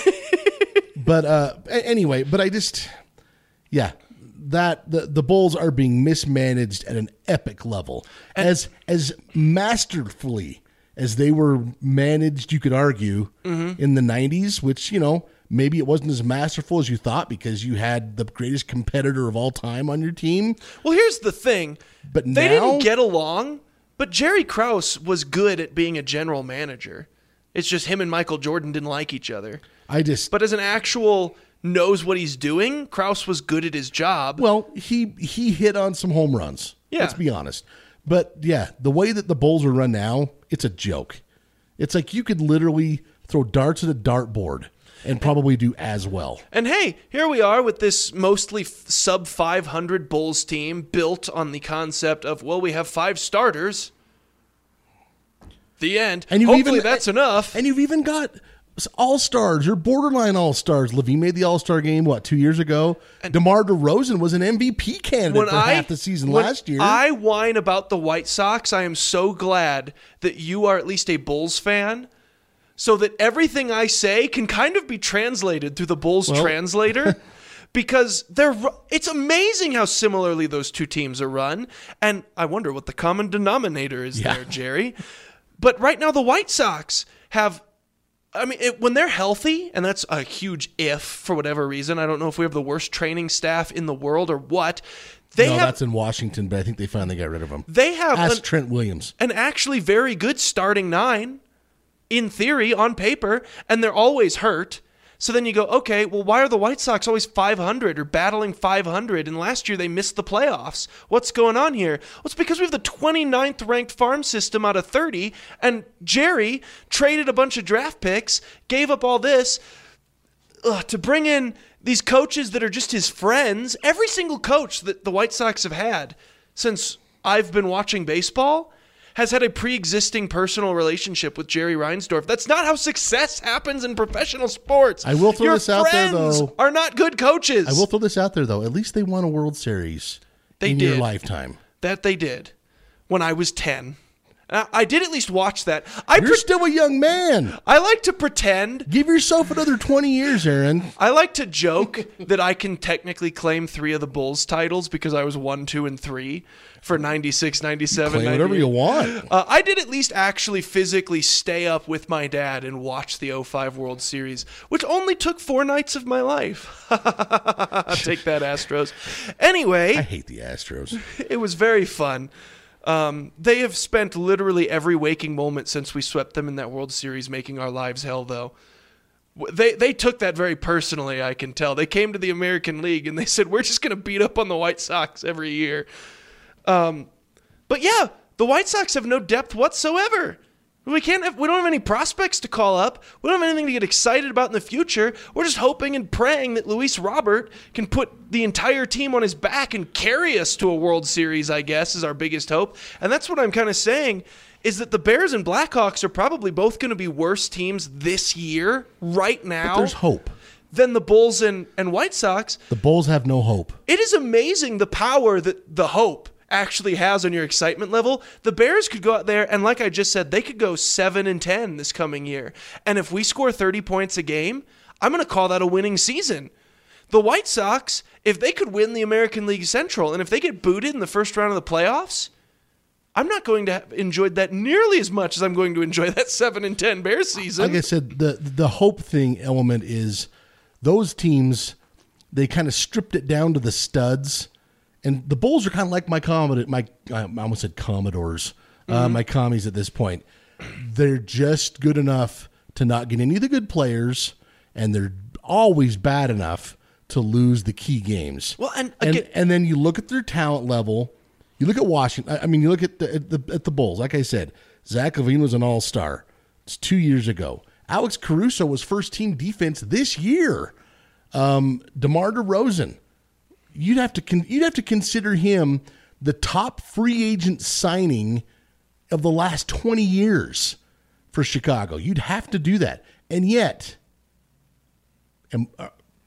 But uh, a- anyway, but I just, yeah, that the the Bulls are being mismanaged at an epic level, as as masterfully as they were managed. You could argue Mm-hmm. in the nineties, which you know maybe it wasn't as masterful as you thought because you had the greatest competitor of all time on your team. well, here's the thing. But they now- didn't get along, but Jerry Krause was good at being a general manager. It's just him and Michael Jordan didn't like each other. I just But as an actual knows what he's doing, Krause was good at his job. well, he he hit on some home runs. Yeah. Let's be honest. But yeah, the way that the Bulls are run now, it's a joke. It's like you could literally throw darts at a dartboard and probably do as well. And hey, here we are with this mostly f- sub five hundred Bulls team built on the concept of, well, we have five starters. The end. And you've Hopefully even, that's enough. And you've even got all-stars or borderline all-stars. Levine made the all-star game, what, two years ago? And DeMar DeRozan was an M V P candidate for I, half the season when last year. I whine about the White Sox, I am so glad that you are at least a Bulls fan, so that everything I say can kind of be translated through the Bulls Well. translator. Because they're, it's amazing how similarly those two teams are run. And I wonder what the common denominator is Yeah. there, Jerry. But right now the White Sox have, I mean, it, when they're healthy, and that's a huge if for whatever reason. I don't know if we have the worst training staff in the world or what. They no, have, that's in Washington, but I think they finally got rid of him. They have Ask an, Trent Williams. an actually very good starting nine, in theory, on paper, and they're always hurt. So then you go, okay, well, why are the White Sox always five hundred or battling five hundred? And last year they missed the playoffs. What's going on here? Well, it's because we have the twenty-ninth ranked farm system out of thirty, and Jerry traded a bunch of draft picks, gave up all this ugh, to bring in these coaches that are just his friends. Every single coach that the White Sox have had since I've been watching baseball has had a pre-existing personal relationship with Jerry Reinsdorf. That's not how success happens in professional sports. I will throw Your this out there, friends though. are not good coaches. I will throw this out there, though. At least they won a World Series They in did. your lifetime. That they did when I was ten. I I did at least watch that. I You're pre- still a young man. I like to pretend. Give yourself another twenty years, Aaron. I like to joke that I can technically claim three of the Bulls titles because I was one, two, and three for ninety-six, ninety-seven, Claim whatever you want. Uh, I did at least actually physically stay up with my dad and watch the oh five World Series, which only took four nights of my life. Take that, Astros. Anyway, I hate the Astros. it was very fun. Um, they have spent literally every waking moment since we swept them in that World Series making our lives hell, though. They they took that very personally, I can tell. They came to the American League and they said, we're just going to beat up on the White Sox every year. Um, but yeah, the White Sox have no depth whatsoever. We can't have, we don't have any prospects to call up. We don't have anything to get excited about in the future. We're just hoping and praying that Luis Robert can put the entire team on his back and carry us to a World Series, I guess, is our biggest hope. And that's what I'm kind of saying, is that the Bears and Blackhawks are probably both going to be worse teams this year, right now, But there's hope. than the Bulls and, and White Sox. The Bulls have no hope. It is amazing the power that the hope actually has on your excitement level. The Bears could go out there and, like I just said, they could go seven and ten this coming year. And if we score thirty points a game, I'm going to call that a winning season. The White Sox, if they could win the American League Central and if they get booted in the first round of the playoffs, I'm not going to have enjoyed that nearly as much as I'm going to enjoy that seven and ten Bears season. Like I said, the the hope thing element is those teams, they kind of stripped it down to the studs. And the Bulls are kind of like my Commodore, my I almost said Commodores, uh, Mm-hmm. my commies at this point. They're just good enough to not get any of the good players, and they're always bad enough to lose the key games. Well, and and, again- and then you look at their talent level. You look at Washington. I mean, you look at the, at the at the Bulls. Like I said, Zach LaVine was an all-star. It's two years ago. Alex Caruso was first-team defense this year. Um, DeMar DeRozan. You'd have to con- you'd have to consider him the top free agent signing of the last twenty years for Chicago. You'd have to do that, and yet, and, uh,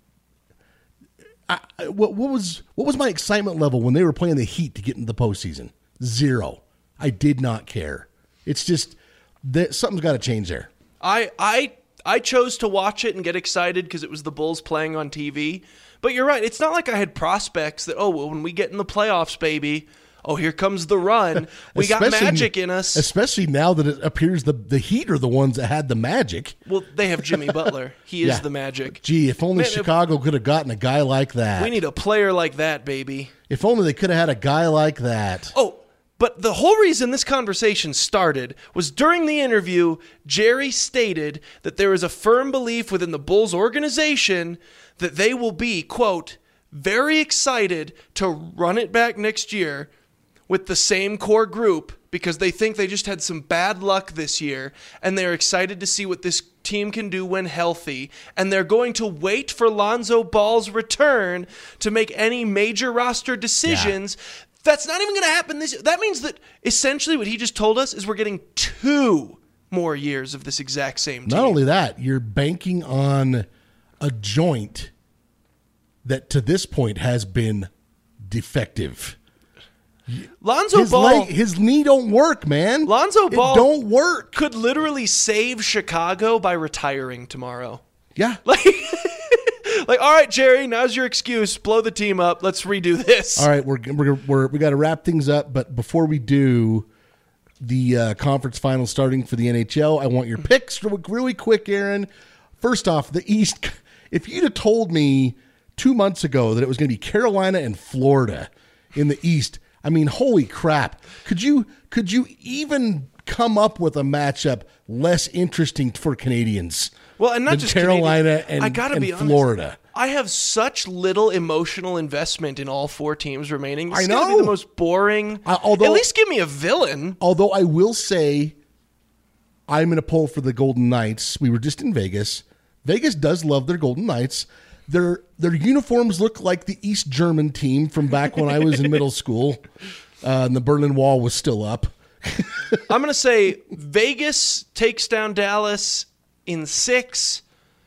I, I, what, what was what was my excitement level when they were playing the Heat to get into the postseason? Zero. I did not care. It's just that something's got to change there. I I I chose to watch it and get excited because it was the Bulls playing on T V. But you're right. It's not like I had prospects that, oh, well, when we get in the playoffs, baby, oh, here comes the run. We got Especially- magic in us. Especially now that it appears the, the Heat are the ones that had the magic. Well, they have Jimmy Butler. He is Yeah. the magic. Gee, if only Man, if- Chicago could have gotten a guy like that. We need a player like that, baby. If only they could have had a guy like that. Oh, But the whole reason this conversation started was during the interview, Jerry stated that there is a firm belief within the Bulls organization that they will be, quote, very excited to run it back next year with the same core group because they think they just had some bad luck this year and they're excited to see what this team can do when healthy, and they're going to wait for Lonzo Ball's return to make any major roster decisions. Yeah. That's not even going to happen this year. That means that essentially what he just told us is we're getting two more years of this exact same team. Not only that, you're banking on a joint that to this point has been defective. Lonzo his Ball, leg, his knee don't work, man. Lonzo Ball it don't work. Could literally save Chicago by retiring tomorrow. Yeah, like, like, all right, Jerry, now's your excuse. Blow the team up. Let's redo this. All right, we're we're, we're we got to wrap things up, but before we do, the uh, conference finals starting for the N H L. I want your picks really quick, Aaron. First off, the East. If you'd have told me two months ago that it was going to be Carolina and Florida in the East. I mean, holy crap. Could you could you even come up with a matchup less interesting for Canadians? Well, and not than just Carolina Canadian. and, I gotta and be honest, Florida. I have such little emotional investment in all four teams remaining. This I is know. gonna be the most boring. Uh, although, At least give me a villain. Although I will say I'm going to pull for the Golden Knights. We were just in Vegas. Vegas does love their Golden Knights. Their their uniforms look like the East German team from back when I was in middle school, uh, and the Berlin Wall was still up. I'm going to say Vegas takes down Dallas in six.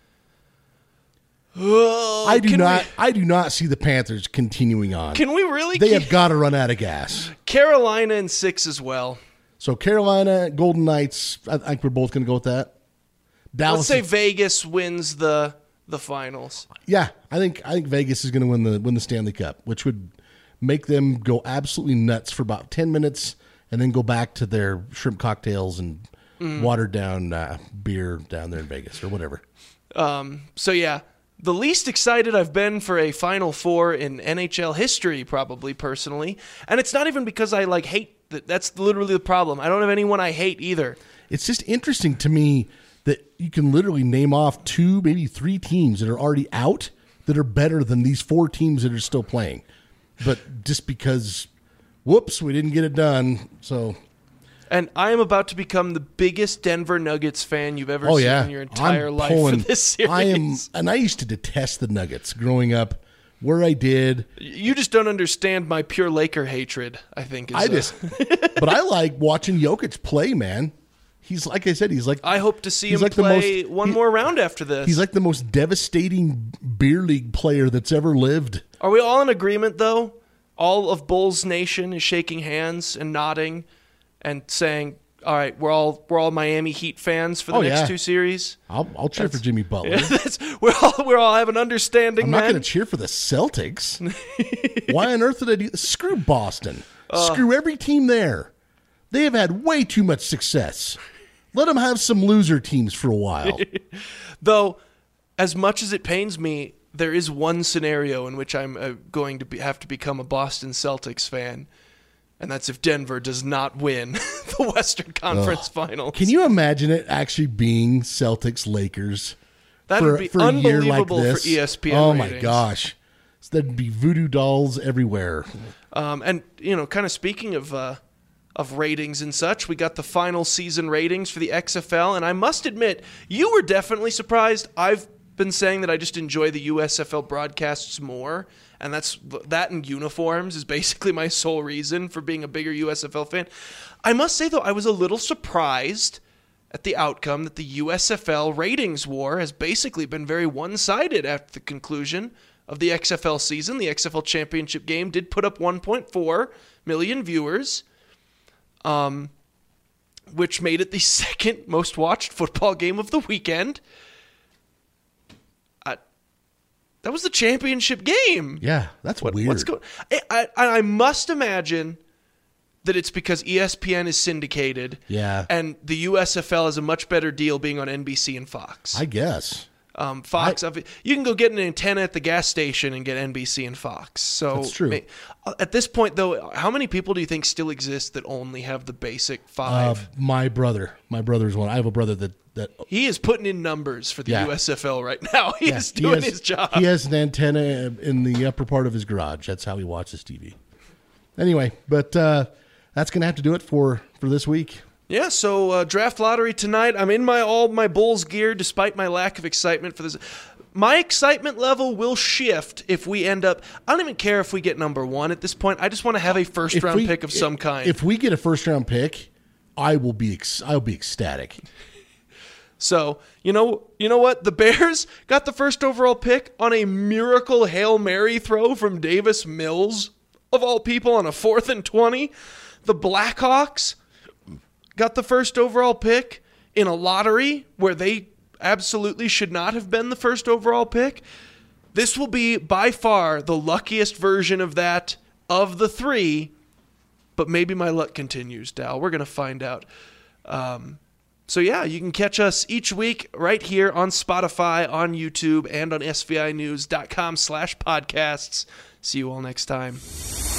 Oh, I do can not. we- I do not see the Panthers continuing on. Can we really? They keep- have got to run out of gas. Carolina in six as well. So Carolina, Golden Knights. I think we're both going to go with that. Dallas. Let's say Vegas wins the the finals. Yeah, I think I think Vegas is going to win the win the Stanley Cup, which would make them go absolutely nuts for about ten minutes, and then go back to their shrimp cocktails and Mm. watered down uh, beer down there in Vegas or whatever. Um, so yeah, the least excited I've been for a Final Four in N H L history, probably personally, and it's not even because I like hate that. That's literally the problem. I don't have anyone I hate either. It's just interesting to me that you can literally name off two, maybe three teams that are already out that are better than these four teams that are still playing. But just because, whoops, we didn't get it done. So, And I am about to become the biggest Denver Nuggets fan you've ever oh seen yeah, in your entire I'm life pulling, for this series. I am, and I used to detest the Nuggets growing up. Where I did, You just don't understand my pure Laker hatred, I think. Is I a- just, but I like watching Jokic play, man. He's like I said, he's like I hope to see he's him like the play most- one he- more round after this. He's like the most devastating beer league player that's ever lived. Are we all in agreement, though? All of Bulls Nation is shaking hands and nodding and saying, all right, we're all we're all Miami Heat fans for the Oh, next yeah. two series. I'll I'll cheer for Jimmy Butler. That's, we're all we're all have an understanding. I'm not man. going to cheer for the Celtics. Why on earth did I do? Screw Boston. Screw every team there. They have had way too much success. Let them have some loser teams for a while. Though, as much as it pains me, there is one scenario in which I'm uh, going to be, have to become a Boston Celtics fan, and that's if Denver does not win the Western Conference Finals. Can you imagine it actually being Celtics Lakers That for, would be for a year like unbelievable this? for E S P N Oh my ratings. gosh, so there'd be voodoo dolls everywhere. Um, and, you know, kind of speaking of uh, of ratings and such, we got the final season ratings for the X F L, and I must admit, you were definitely surprised. I've been saying that I just enjoy the U S F L broadcasts more, and that's that and uniforms is basically my sole reason for being a bigger U S F L fan. I must say, though, I was a little surprised at the outcome that the U S F L ratings war has basically been very one-sided after the conclusion of the X F L season. The X F L championship game did put up one point four million viewers, um, which made it the second most watched football game of the weekend. Uh, that was the championship game. Yeah, that's What, weird. what's going? I, I I must imagine that it's because E S P N is syndicated. Yeah. And the U S F L has a much better deal being on N B C and Fox. I guess. Um, Fox, I, you can go get an antenna at the gas station and get N B C and Fox. So That's true. At this point, though, how many people do you think still exist that only have the basic Uh, five? my brother, my brother's one. I have a brother that that He is putting in numbers for the Yeah. U S F L right now. He yeah, is he doing has- his job. He has an antenna in the upper part of his garage. That's how he watches T V. Anyway, but uh, that's going to have to do it for, for this week. Yeah, so uh, draft lottery tonight. I'm in my all my Bulls gear despite my lack of excitement for this. My excitement level will shift if we end up. I don't even care if we get number one at this point. I just want to have a first If round we- pick of some kind. If we get a first round pick, I will be ex- I'll be ecstatic. So, you know, you know what? The Bears got the first overall pick on a miracle Hail Mary throw from Davis Mills, of all people, on a fourth and twenty. The Blackhawks got the first overall pick in a lottery where they absolutely should not have been the first overall pick. This will be by far the luckiest version of that of the three, but maybe my luck continues, Dal. We're going to find out. Um... So, yeah, you can catch us each week right here on Spotify, on YouTube, and on S V I news dot com slash podcasts. See you all next time.